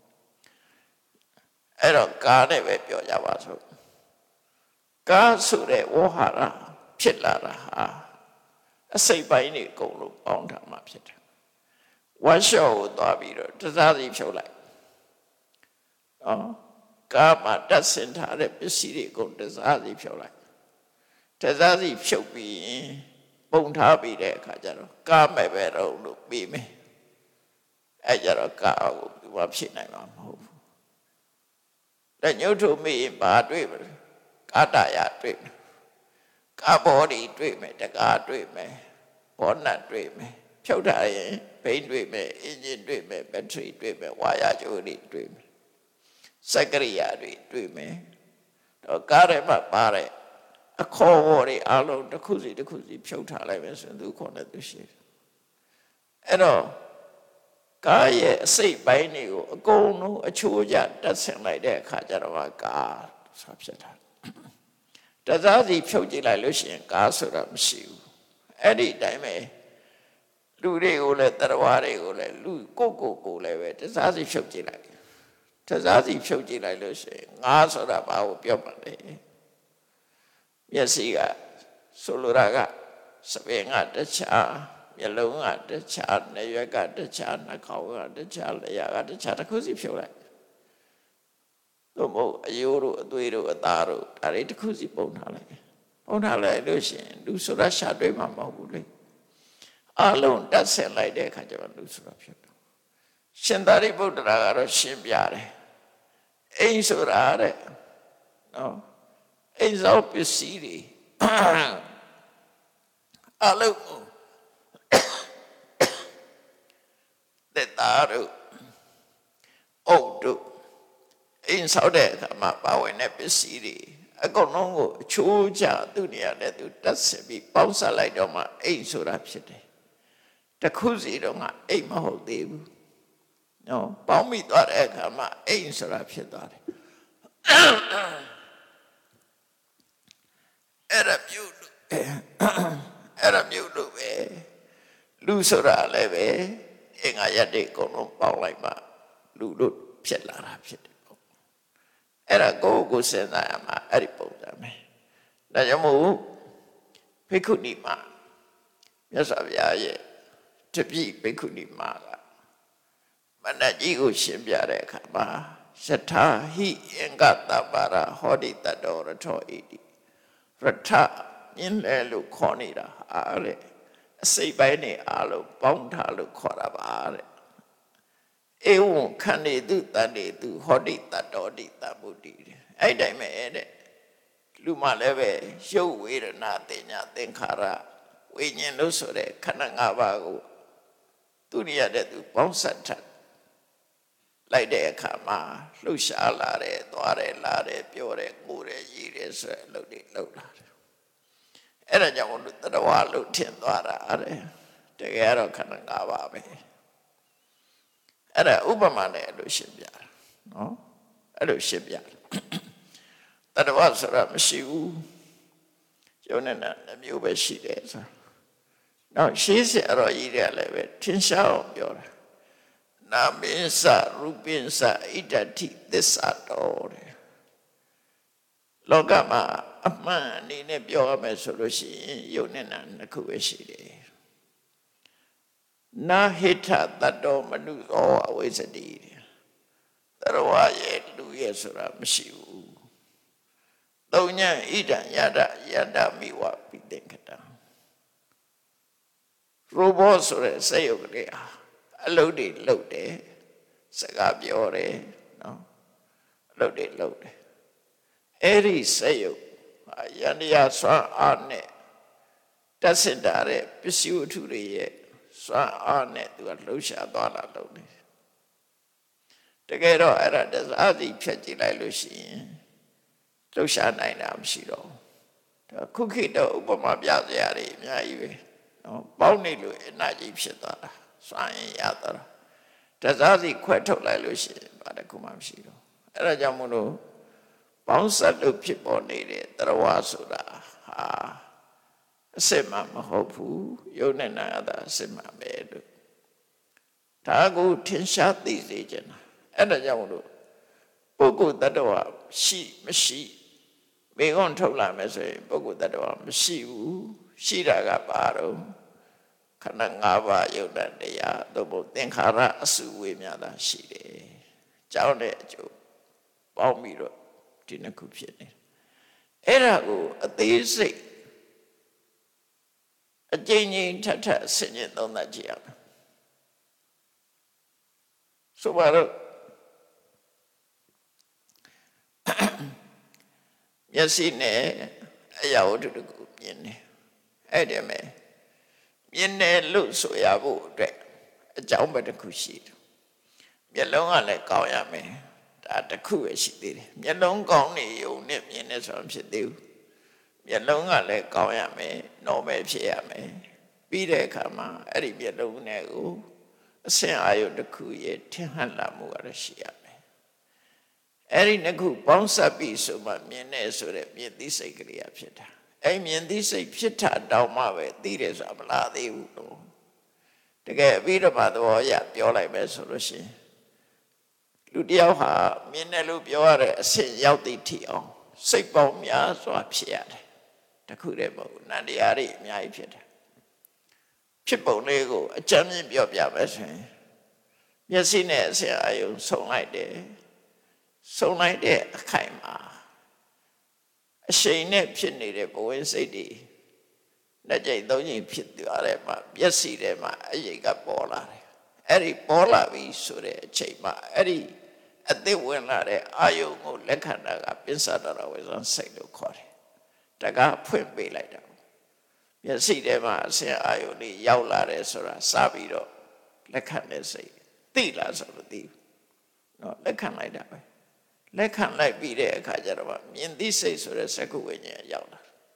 အဲ့တော့ကားနဲ့ပဲပြောကြပါစို့ကားဆိုတဲ့ဝဟာရဖြစ်လာတာဟာအစိတ်ပိုင်းတွေအကုန်လုံးပေါင်းထားမှဖြစ်တယ်ဝါရှော့ကိုသွားပြီးတော့တစားစီဖြုတ်လိုက်နော်ကာမတတ်ဆင်ထားတဲ့ပစ္စည်းတွေကုန်တစားစီဖြုတ်လိုက်တစားစီဖြုတ်ပြီးပုံထားပြီးတဲ့အခါကျတော့ကာမဲ့ပဲတော့လို့ပြီးမယ်အဲကြတော့ကာကိုသူကဖြစ်နိုင်မှာမဟုတ်ဘူးလက်ညှိုးထိုးမိရင်ဘာတွေ့မလဲကာတရတွေ့မယ်ကာဘောဒီတွေ့မယ်တကားတွေ့မယ်ဘောနတ်တွေ့မယ်ဖြုတ်ထားရင်ဘိန်းတွေ့မယ်အင်ဂျင်တွေ့မယ်ဘက်ထရီတွေ့မယ်ဝါယာကြိုးတွေတွေ့မယ်စက်ကရိယာတွေတွေ့မယ်တော့ကားထဲမှာပါတဲ့အခေါ်ဝေါ်တွေအလုံးတစ်ခုစီတစ်ခုစီဖြုတ်ထားလိုက်မယ်ဆိုရင်သူခေါ်တဲ့သူရှိတယ်အဲ့တော့ကားရဲ့အစိတ်ပိုင်းတွေကိုအကုန်လုံးအချိုးကျတက်ဆင်လိုက်တဲ့အခါကျတော့ကားဆိုဖြစ်တာတစားစီဖြုတ်ကြည့်လိုက်လို့ရှိရင်ကားဆိုတာမရှိဘူးအဲ့ဒီတိုင်းပဲလူတွေကိုလည်းတရဝါတွေကိုလည်းလူကိုကိုကိုလည်းပဲတစားစီဖြုတ်ကြည့်လိုက်တစားစီဖြုတ်ကြည့်လိုက်လို့ရှိရင်ငါဆိုတာဘာကိုပြောမှလဲမျက်စိကဆိုလိုတာကစပင်ကတခြားမျက်လုံးကတခြားနာရွက်ကတခြားနှာခေါင်းကတခြားလျှာကတခြားတစ်ခုစီဖြုတ်လိုက်သို့မဟုတ်အယိုးတို့အသွေးတို့အသားတို့ဒါတွေတစ်ခုစီပုံထားလိုက်ပုံထားလိုက်လို့ရှိရင်လူဆိုတာရှာတွေ့မှာမဟုတ်ဘူးလေအလုံးတက်ဆင်လိုက်တဲ့အခါကျတော့လူဆိုတာဖြစ်တယ်ရှင်သာရိပုတ္တရာကတော့ရှင်းပြတယ်အိမ်ဆိုတာတဲ့နော်အိမ်စောပစ္စည်းတွေအလုံးတဲ့တာတို့အုတ်တို့အိမ်ဆောက်တဲ့အခါမှာပါဝင်တဲ့ပစ္စည်းတွေအကုန်လုံးကိုအချိုးချသူ့နေရာနဲ့သူတက်ဆင်ပြီးပေါင်းစပ်လိုက်တော့မှအိမ်ဆိုတာဖြစ်တယ်တခုစီတော့ငါအိမ်မဟုတ်သေးဘူးနော်ပေါင်းမိသွားတဲ့အခါမှာအိမ်ဆိုတာဖြစ်သွားတယ်အဲ့ဒါမျိုးအဲ့ဒါမျိုးလို့ပဲလူဆိုတာလည်းပဲအင်္ဂါရတဲ့အကုန်လုံးပေါင်းလိုက်မှလူတို့ဖြစ်လာတာဖြစ်တယ်ပေါ့အဲ့ဒါကိုယ်ကိုစဉ်းစားရမှာအဲ့ဒီပုံစံပဲဒါကြောင့်မို့ဘိက္ခုနီမမြတ်စွာဘုရားရဲ့တပည့်ဘိက္ခုနီမကမဏ္ဍကြီးကိုရှင်းပြတဲ့အခါမှာယထာဟိအင်္ဂတပါရဟောတိတတ္တောရထောဣတိရထမြင်းလဲလို့ခေါ်နေတာအားတဲ့အစိတ်ပိုင်းနဲ့အားလုံးပေါင်းထားလို့ခေါ်တာပါတဲ့ဧဝံခန္ဓေတုတတ္တေတုဟောတိတတ္တောတိတမ္မုတိအဲ့တိုင်းပဲတဲ့လူမှလည်းပဲရုပ်ဝေဒနာတင်ညာသင်္ခါရဝိညာဉ်လို့ဆိုတဲ့ခန္ဓာ၅ပါးကိုသူရရတဲ့သူပေါင်းစပ်ထားလိုက်တဲ့အခါမှာလှုပ်ရှားလာတယ်သွားတယ်လာတယ်ပြောတယ်ကိုယ်တယ်ရည်တယ်ဆိုတဲ့အလုပ်တွေလုပ်လာတယ်အဲ့ဒါကြောင့်လို့တရဝလို့ထင်သွားတာတဲ့တကယ်တော့ခန္ဓာ၅ပါးပဲအဲ့ဒါဥပမာနဲ့လို့ရှင်းပြတာနော်အဲ့လိုရှင်းပြတယ်တရဝဆိုတာမရှိဘူးရုပ်နဲ့နာမ်မျိုးပဲရှိတယ်ဆိုတော့ရှင်းစရာတော့ရည်တယ်လည်းပဲထင်ရှားအောင်ပြောတာနာမေသရူပိသဣဒ္ဓတိသစ္စာတော်တဲ့လောကမှာအမှန်အနေနဲ့ပြောရမယ်ဆိုလို့ရှိရင်ယုတ်နဲ့နာနှစ်ခုပဲရှိတယ်နာဟိထတတ္တောမနုသောအဝိဇ္ဇတိတရဝရဲ့လူရဲ့ဆိုတာမရှိဘူးသုံးညဣဒံယတယတမိဝပိတေကတံရောဘောဆိုတဲ့စက်ရုပ်ကလေးဟာအလုပ်တွေလုပ်တယ်စကားပြောတယ်နော်အလုပ်တွေလုပ်တယ်အဲ့ဒီစက်ရုပ်ယန္တရားဆွမ်းအားနဲ့တက်စင်တာတဲ့ပစ္စည်းဝတ္ထုတွေရဲ့ဆွမ်းအားနဲ့သူကလှုပ်ရှားသွားတာလုပ်တယ်တကယ်တော့အဲ့ဒါတစားစီဖြတ်ကြည့်လိုက်လို့ရှိရင်လှုပ်ရှားနိုင်တာမရှိတော့ဘူးခုခေတ်တော့ဥပမာပြစရာတွေအများကြီးပဲနော်ပေါင်းနေလို့အနာကြီးဖြစ်သွားတာစွမ်းရင်ရသွားတာတစားစီခွဲထုတ်လိုက်လို့ရှိရင်ဘာတခုမှမရှိတော့အဲ့ဒါကြောင့်မို့လို့ပေါင်းစပ်လို့ဖြစ်ပေါ်နေတဲ့တရဝဆိုတာဟာအစစ်မှမဟုတ်ဘူးယုံနဲ့နာတာအစစ်မှပဲလို့ဒါကိုထင်ရှားသိစေချင်တာအဲ့ဒါကြောင့်မို့လို့ပုဂ္ဂိုလ်တ attva ရှိမရှိမေခွန်းထုတ်လာမယ်ဆိုရင်ပုဂ္ဂိုလ်တ attva မရှိဘူးရှိတာကဘာတော့ခန္ဓာ၅ပါးယုတ်တတရားသို့မဟုတ်သင်္ခါရအစုဝေများတာရှိတယ်ကြောင်းတဲ့အကျိုးပေါင်းပြီးတော့ဒီနှစ်ခုဖြစ်နေအဲ့ဒါကိုအသေးစိတ်အကျဉ်းချင်းထပ်ထပ်ဆင်ခြင်သုံးသပ်ကြည့်ရမယ်ဆိုပါတော့မျက်စိနဲ့အရာဝတ္ထုတခုမြင်တယ်အဲ့ဒီမဲ့မြင်တယ်လို့ဆိုရဖို့အတွက်အကြောင်းပဲတစ်ခုရှိတယ်မျက်လုံးကလည်းကောင်းရမယ်ဒါတစ်ခုပဲရှိသေးတယ်မျက်လုံးကောင်းနေုံနဲ့မြင်နေဆိုဖြစ်သေးဘူးမျက်လုံးကလည်းကောင်းရမယ် normal ဖြစ်ရမယ်ပြီးတဲ့အခါမှာအဲ့ဒီမျက်လုံးနဲ့ကိုအစင်အာယုတစ်ခုရဲ့ထင်ဟပ်လာမှုကတော့ရှိရမယ်အဲ့ဒီနှစ်ခုပေါင်းစပ်ပြီးဆိုမှမြင်နေဆိုတဲ့မြင်သိစိတ်ကလေးရဖြစ်တာအဲ့မြင်သိစိတ်ဖြစ်တာတောင်မှပဲသိတယ်ဆိုတာမလားသေးဘူးလို့တကယ်ပြီးတော့မှသဘောရပြောလိုက်မယ်ဆိုလို့ရှိရင်လူတယောက်ဟာမြင်တယ်လို့ပြောရတဲ့အဆင့်ရောက်သိထီအောင်စိတ်ပေါင်းများစွာဖြစ်ရတယ်တခုတည်းမဟုတ်နန္တရားတွေအများကြီးဖြစ်တယ်ဖြစ်ပုံလေးကိုအကြမ်းမြင်ပြောပြမယ်ဆိုရင်မျက်စိနဲ့အဆင်အာရုံဆုံလိုက်တယ်ဆုံလိုက်တဲ့အခိုင်မှာအရှိန်နဲ့ဖြစ်နေတဲ့ဘဝင်စိတ်တွေလက်ကျိတ်သုံးချိန်ဖြစ်သွားတယ်မှာမျက်စိထဲမှာအရိပ်ကပေါ်လာတယ်အဲ့ဒီပေါ်လာပြီဆိုတဲ့အချိန်မှာအဲ့ဒီအသိဝင်လာတဲ့အာယုံကိုလက်ခံတာကပစ္ဆဒရဝေဇံစိတ်လို့ခေါ်တယ်တကားဖွင့်ပေးလိုက်တာမျက်စိထဲမှာအဆင်အာယုန်လေးရောက်လာတယ်ဆိုတာစပြီးတော့လက်ခံတဲ့စိတ်သိလားဆိုတော့သိဘူးเนาะလက်ခံလိုက်တာပဲလက်ခံလိုက်ပြီးတဲ့အခါကျတော့မြင်သိစိတ်ဆိုတဲ့စက္ခုဝိညာဉ်ရောက်လာ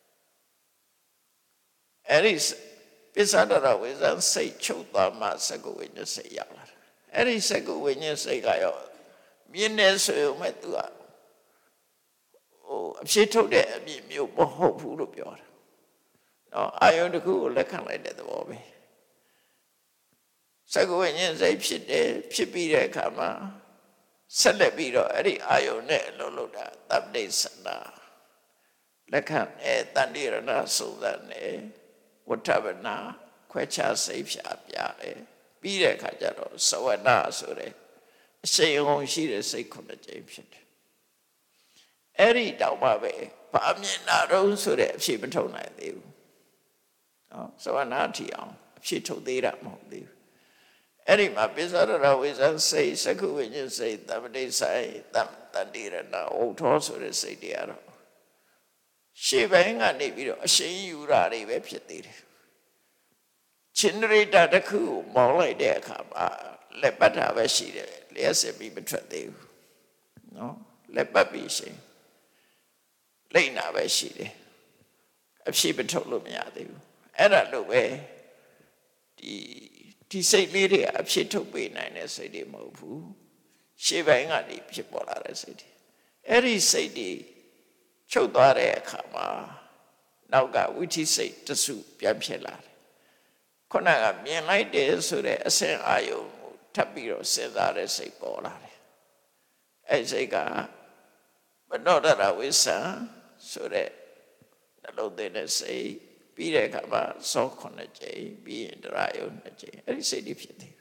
အဲ့ဒီပစ္ဆဒရဝေဇံစိတ်ချုပ်သွားမှစက္ခုဝိညာဉ်စိတ်ရောက်လာအဲ့ဒီစက္ခုဝိညာဉ်စိတ်ကရောမြင်နေဆိုရင်မဲ့သူကဟိုအဖြစ်ထုတ်တဲ့အမြင်မျိုးမဟုတ်ဘူးလို့ပြောတာနော်အာယုန်တစ်ခုကိုလက်ခံလိုက်တဲ့သဘောပဲစက္ကဝိညာဉ်စိတ်ဖြစ်တယ်ဖြစ်ပြီးတဲ့အခါမှာဆက်လက်ပြီးတော့အဲ့ဒီအာယုန်နဲ့အလုံးလုံးတာတပ္ပိစနာလက်ခံတဲ့တန်တိရဏစုံစမ်းတယ်ဝဋ္ဌဗနာခွဲခြားစိတ်ဖြာပြတယ်ပြီးတဲ့အခါကျတော့သဝနာဆိုတဲ့အရှိန်ဟုန်ရှိတဲ့စိတ်ခုနှစ်ကြိမ်ဖြစ်တယ်အဲ့ဒီတောင်မှပဲဘာမြင်တာတော့ဆိုတဲ့အဖြစ်မထုတ်နိုင်သေးဘူးနော်သဝနာထီအောင်အဖြစ်ထုတ်သေးတာမဟုတ်သေးဘူးအဲ့ဒီမှာပစ္ဆဒရဝေဇံစိတ်စက္ခုဝိညာဉ်စိတ်တပ္ပတိဆိုင်တမ္တန္တိရဏဝုထောဆိုတဲ့စိတ်တွေကတော့ရှေ့ပိုင်းကနေပြီးတော့အရှိန်ယူတာတွေပဲဖြစ်သေးတယ်ချင်းရိတာတစ်ခုကိုမောင်းလိုက်တဲ့အခါမှာလက်ပတ်တာပဲရှိတယ်လျှက်စစ်ပြီးမထွက်သေးဘူးနော်လက်ပတ်ပြီးရှင်လိမ့်နာပဲရှိတယ်အဖြစ်မထုတ်လို့မရသေးဘူးအဲ့ဒါလို့ပဲဒီဒီစိတ်လေးတွေအဖြစ်ထုတ်ပေးနိုင်တဲ့စိတ်တွေမဟုတ်ဘူးရှေ့ပိုင်းကနေဖြစ်ပေါ်လာတဲ့စိတ်တွေအဲ့ဒီစိတ်တွေချုပ်သွားတဲ့အခါမှာနောက်ကဝိသိစိတ်တစုပြန်ဖြစ်လာတယ်ခုနကမြင်လိုက်တယ်ဆိုတဲ့အစဉ်အာယုံကိုထပ်ပြီးတော့စဉ်းစားတဲ့စိတ်ပေါ်လာတယ်အဲ့စိတ်ကမနောဒရဝိသံဆိုတဲ့နှလုံးသွင်းတဲ့စိတ်ပြီးတဲ့အခါမှာစောခုနှစ်ကြိမ်ပြီးရင်တရာယုံနှစ်ကြိမ်အဲ့ဒီစိတ်တွေဖြစ်တယ်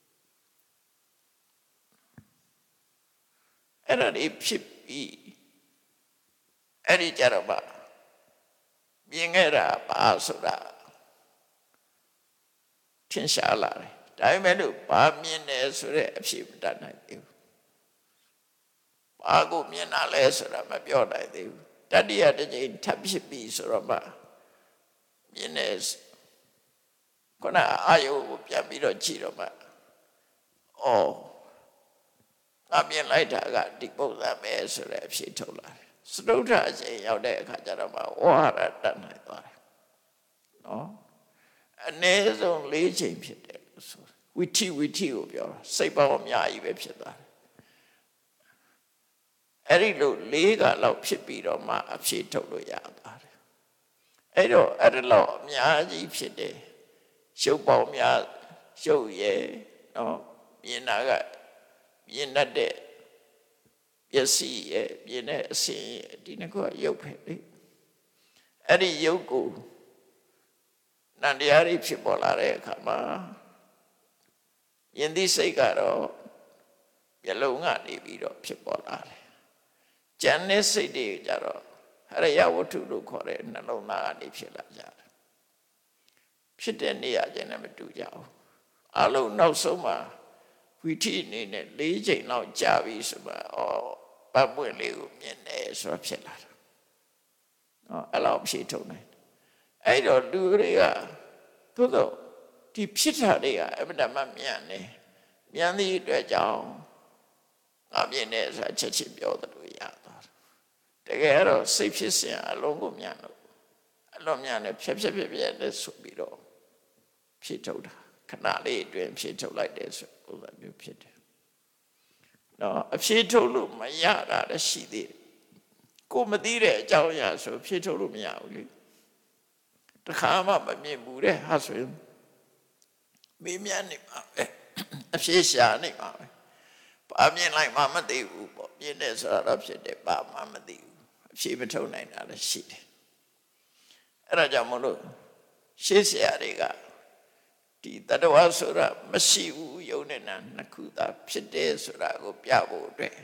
အဲ့ဒါတွေဖြစ်ပြီးအဲ့ဒီကြတော့မှမြင်ခဲ့တာပါဆိုတာထင်ရှားလာတယ်ဒါပေမဲ့လို့ဘာမြင်တယ်ဆိုတဲ့အဖြစ်မတတ်နိုင်သေးဘူးဘာကိုမြင်တာလဲဆိုတာမပြောနိုင်သေးဘူးတတိယတစ်ကြိမ်ထပ်ဖြစ်ပြီးဆိုတော့မှမြင်နေခုနအာယုကိုပြန်ပြီးတော့ကြည့်တော့မှအော်ငါမြင်လိုက်တာကဒီပုံစံပဲဆိုတဲ့အဖြစ်ထုတ်လာတယ်စတုထအချိန်ရောက်တဲ့အခါကျတော့မှဝါရတတ်နိုင်သွားတယ်နော်အနည်းဆုံး၄ချိန်ဖြစ်တယ်ဆိုဝိထိဝိထိကိုပြောတာစိတ်ပေါင်းအများကြီးပဲဖြစ်သွားတယ်အဲ့ဒီလို၄ကလောက်ဖြစ်ပြီးတော့မှအဖြစ်ထုတ်လို့ရသွားတယ်အဲ့တော့အဲ့ဒါလောက်အများကြီးဖြစ်တယ်ရုပ်ပေါင်းများရုပ်ရဲ့နော်မြင်တာကမြင်တတ်တဲ့ပစ္စည်းရဲ့မြင်တဲ့အစဉ်ရဲ့ဒီနှစ်ခုကရုပ်ပဲလေအဲ့ဒီရုပ်ကိုနန္တရားတွေဖြစ်ပေါ်လာတဲ့အခါမှာယင်သိစိတ်ကတော့မျက်လုံးကနေပြီးတော့ဖြစ်ပေါ်လာတယ်ကျန်တဲ့စိတ်တွေကြတော့ဟရိယဝတ္ထုလို့ခေါ်တဲ့နှလုံးသားကနေဖြစ်လာကြတယ်ဖြစ်တဲ့နေရာချင်းနဲ့မတူကြဘူးအလုံးနောက်ဆုံးမှာဝိထိအနေနဲ့၄ချိန်လောက်ကြာပြီဆိုမှဩပတ်ပွင့်လေးကိုမြင်တယ်ဆိုတော့ဖြစ်လာတာဟောအဲ့လောက်ဖြေထုတ်နိုင်အဲ့တော့လူတွေကသို့တော့ဒီဖြစ်တာတွေကအမှန်တမ်းမြန်နေမြန်သည့်အတွက်ကြောင့်ငါမြင်တယ်ဆိုတာချက်ချင်းပြောသလိုရသွားတယ်တကယ်တော့စိတ်ဖြစ်စဉ်အလုံးကိုမြန်လို့အလုံးမြန်တယ်ဖြက်ဖြက်ဖြက်ဖြက်နဲ့ဆိုပြီးတော့ဖြေထုတ်တာခဏလေးအတွင်းဖြေထုတ်လိုက်တယ်ဆိုပုံစံမျိုးဖြစ်တယ်နော်အဖြေထုတ်လို့မရတာလည်းရှိသေးတယ်ကိုမသိတဲ့အကြောင်းအရာဆိုဖြေထုတ်လို့မရဘူးလေတခါမှမမြင်ဘူးတဲ့ဟာဆိုရင်မေးမြန်းနေပါပဲအဖြေရှာနေပါပဲဘာမြင်လိုက်မှမသိဘူးပေါ့မြင်တယ်ဆိုတာတော့ဖြစ်တယ်ဘာမှမသိဘူးအဖြေမထုတ်နိုင်တာလည်းရှိတယ်အဲ့ဒါကြောင့်မလို့ရှေးဆရာတွေကဒီတတဝါဆိုတာမရှိဘူးယုံနဲ့နာနှစ်ခုသာဖြစ်တယ်ဆိုတာကိုပြဖို့အတွက်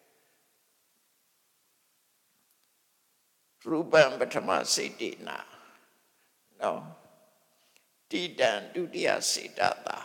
ရူပံပထမစေတေနာနော်တိတံဒုတိယစေတသာ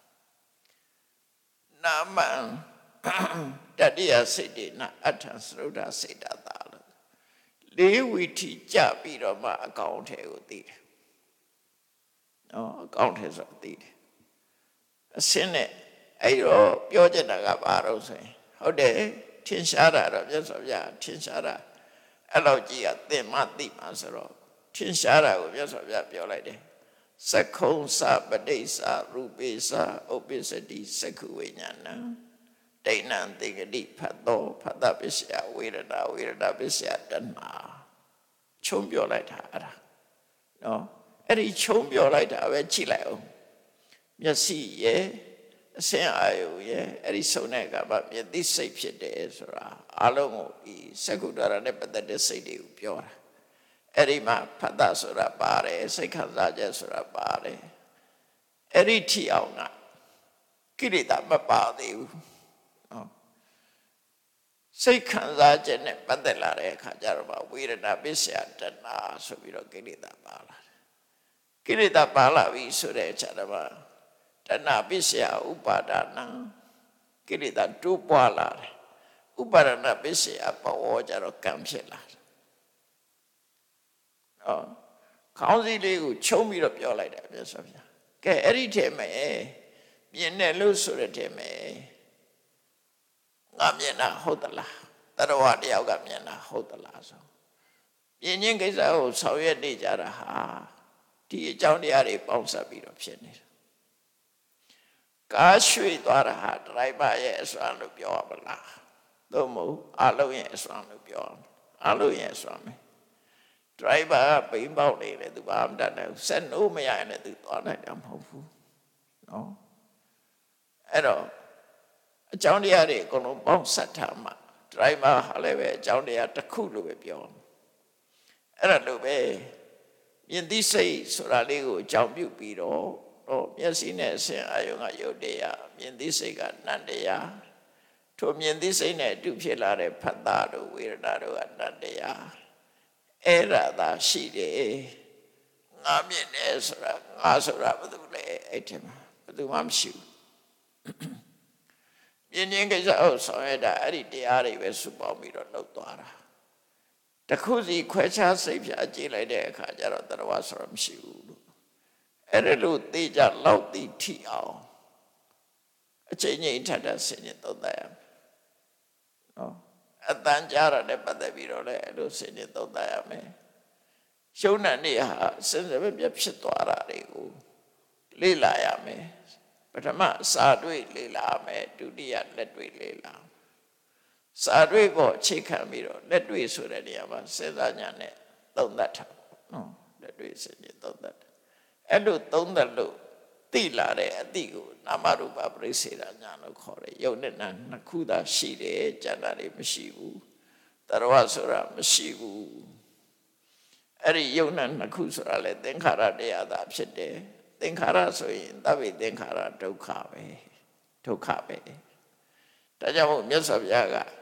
နာမံတတိယစေတေနာအဋ္ဌံသရုဒ္ဓစေတသာလို့လေးဝီထိကြပြီးတော့မှအကောင်ထဲကိုသိတယ်နော်အကောင်ထဲဆိုသိတယ်အစင်းနဲ့အဲ့တော့ပြောချင်တာကဘာလို့ဆိုရင်ဟုတ်တယ်ထင်ရှားတာတော့မြတ်စွာဘုရားထင်ရှားတာအဲ့လောက်ကြီးကသင်မှသိမှဆိုတော့ထင်ရှားတာကိုမြတ်စွာဘုရားပြောလိုက်တယ်သက္ခုံစပဋိစ္စရူပိစ္စဥပ္ပစ္စတိသက္ခုဝိညာဏဒိဋ္ဌံသေဂတိဖတ်သောဖတ်တပစ္စယဝေဒနာဝေဒနာပစ္စယတဏှာချုံပြောလိုက်တာအဲ့ဒါနော်အဲ့ဒီချုံပြောလိုက်တာပဲကြည့်လိုက်အောင်မျက်စိရဲ့အစင်အာယုရဲ့အဲ့ဒီဆုံးတဲ့ကမှမြင်သိစိတ်ဖြစ်တယ်ဆိုတာအလုံးကိုဒီသက္ကုတ္တရနဲ့ပတ်သက်တဲ့စိတ်တွေကိုပြောတာအဲ့ဒီမှာဖတ်တာဆိုတာပါတယ်စိတ်ခံစားချက်ဆိုတာပါတယ်အဲ့ဒီထီအောင်ကကိလေသာမပါသေးဘူးနော်စိတ်ခံစားချက်နဲ့ပတ်သက်လာတဲ့အခါကျတော့ဝေဒနာပစ္စယတဏှာဆိုပြီးတော့ကိလေသာပါလာတယ်ကိလေသာပါလာပြီဆိုတဲ့အခါကျတော့တဏှာပစ္စယဥပါဒနာကိလေသာတိုးပွားလာတယ်ဥပါဒနာပစ္စယဘဝကြတော့ကံဖြစ်လာတယ်နော်ခေါင်းစည်းလေးကိုချုံပြီးတော့ပြောလိုက်တယ်မြတ်စွာဘုရားကဲအဲ့ဒီထဲမှာမြင်တယ်လို့ဆိုတဲ့ထဲမှာငါမြင်တာဟုတ်သလားတရဝတယောက်ကမြင်တာဟုတ်သလားဆိုမြင်ခြင်းကိစ္စကိုဆောင်ရွက်နေကြတာဟာဒီအကြောင်းတရားတွေပေါင်းစပ်ပြီးတော့ဖြစ်နေတယ်ကားရွှေ့သွားတာဟာဒရိုက်ဘာရဲ့အစွမ်းလို့ပြောရမလားသို့မဟုတ်အလုံးရဲ့အစွမ်းလို့ပြောအလုံးရဲ့အစွမ်းပဲဒရိုက်ဘာကပိန်ပေါက်နေတယ်သူဘာမှမတတ်နိုင်ဘူးဆက်နိုးမရရင်လည်းသူသွားနိုင်တာမဟုတ်ဘူးနော်အဲ့တော့အကြောင်းတရားတွေအကုန်လုံးပေါင်းစပ်ထားမှဒရိုက်ဘာဟာလည်းပဲအကြောင်းတရားတစ်ခုလို့ပဲပြောအဲ့ဒါလို့ပဲမြင်သိစိတ်ဆိုတာလေးကိုအကြောင်းပြုပြီးတော့တော့မျက်စိနဲ့အစဉ်အာယုံကယုတ်တရားမြင်သိစိတ်ကနန္တရားထိုမြင်သိစိတ်နဲ့အတူဖြစ်လာတဲ့ဖတ်တာတို့ဝေဒနာတို့ကနန္တရားအဲ့ဒါသာရှိတယ်ငါမြင်တယ်ဆိုတာငါဆိုတာဘာလို့လဲအဲ့ဒီမှာဘာလို့မှမရှိဘူးမြင်ခြင်းကိစ္စကိုဆောင်ရတာအဲ့ဒီတရားတွေပဲစုပေါင်းပြီးတော့လုပ်သွားတာတခုစီခွဲခြားစိတ်ဖြာကြည့်လိုက်တဲ့အခါကျတော့တရဝဆိုတာမရှိဘူးလို့အဲ့ဒါလို့သိကြလောက်သိထီအောင်အချိန်ကြီးထပ်ထပ်ဆင်ခြင်သုံးသပ်ရမယ်နော်အတန်ကြားရတဲ့ပတ်သက်ပြီးတော့လည်းအဲ့လိုဆင်ခြင်သုံးသပ်ရမယ်ရှုံးတဲ့နေဟာစဉ်းစားပြဖြစ်သွားတာတွေကိုလေ့လာရမယ်ပထမစာတွေ့လေ့လာမယ်ဒုတိယလက်တွေ့လေ့လာစာတွေ့ကိုအခြေခံပြီးတော့လက်တွေ့ဆိုတဲ့နေရာမှာစဉ်းစားဉာဏ်နဲ့သုံးသပ်ထားနော်လက်တွေ့စဉ်းကျင်သုံးသပ်အဲ့လိုသုံးသပ်လို့သိလာတဲ့အတိကိုနာမရူပပရိစ္ဆေဒဉာဏ်လို့ခေါ်တယ်ယုတ်နဲ့နာနှစ်ခုသာရှိတယ်ကျန်တာတွေမရှိဘူးတရဝဆိုတာမရှိဘူးအဲ့ဒီယုတ်နဲ့နှစ်ခုဆိုတာလေသင်္ခါရတရားသာဖြစ်တယ်သင်္ခါရဆိုရင်သဗ္ဗေသင်္ခါရဒုက္ခပဲဒုက္ခပဲဒါကြောင့်မို့မြတ်စွာဘုရားက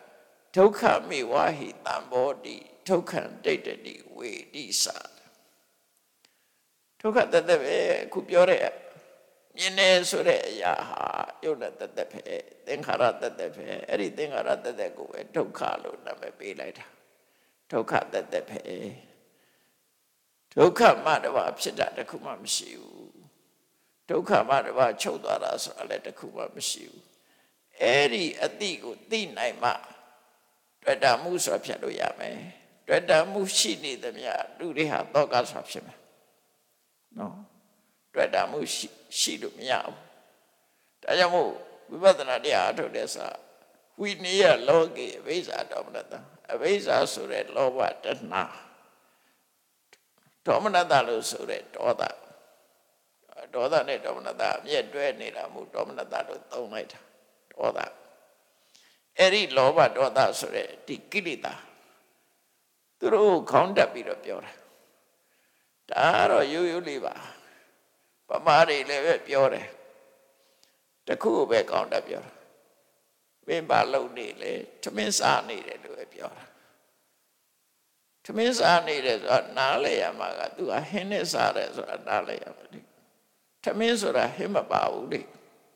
ဒုက္ခမေဝဟိတံဘောတိဒုက္ခံဒိဋ္ဌတိဝေတိစာဒုက္ခတသက်ပဲခုပြောတဲ့မြင်နေဆိုတဲ့အရာဟာယုတ်တဲ့တသက်ပဲသင်္ခါရတသက်ပဲအဲ့ဒီသင်္ခါရတသက်ကိုပဲဒုက္ခလို့နာမည်ပေးလိုက်တာဒုက္ခတသက်ပဲဒုက္ခမှတပါဖြစ်တာတခုမှမရှိဘူးဒုက္ခမှတပါချုပ်သွားတာဆိုတာလည်းတခုမှမရှိဘူးအဲ့ဒီအတိကိုသိနိုင်မှတွေ့တာမှုဆိုတာဖြစ်လို့ရမယ်တွေ့တာမှုရှိနေသမျှလူတွေဟာသောကဆိုတာဖြစ်မယ်နော်တွေ့တာမှုရှိရှိလို့မရဘူးဒါကြောင့်မို့ဝိပဿနာတရားအထုတ်တဲ့စာဝိနည်းလောကေအဘိဇာဒေါမနတအဘိဇာဆိုတဲ့လောဘတဏှာဒေါမနတလို့ဆိုတဲ့ဒေါသဒေါသနဲ့ဒေါမနတအမြဲတွဲနေတာမို့ဒေါမနတလို့သုံးလိုက်တာဒေါသအဲ့ဒီလောဘဒေါသဆိုတဲ့ဒီကိလေသာသူတို့ခေါင်းတက်ပြီးတော့ပြောတာဒါကတော့ရိုးရိုးလေးပါပမာတွေလည်းပဲပြောတယ်တခုပဲခေါင်းတက်ပြောတာမင်းပါလုံနေလေထမင်းစားနေတယ်လို့ပဲပြောတာထမင်းစားနေတယ်ဆိုတာနားလဲရမှာကသူကဟင်းနဲ့စားတယ်ဆိုတာနားလဲရမှာလေထမင်းဆိုတာဟင်းမပါဘူးလေ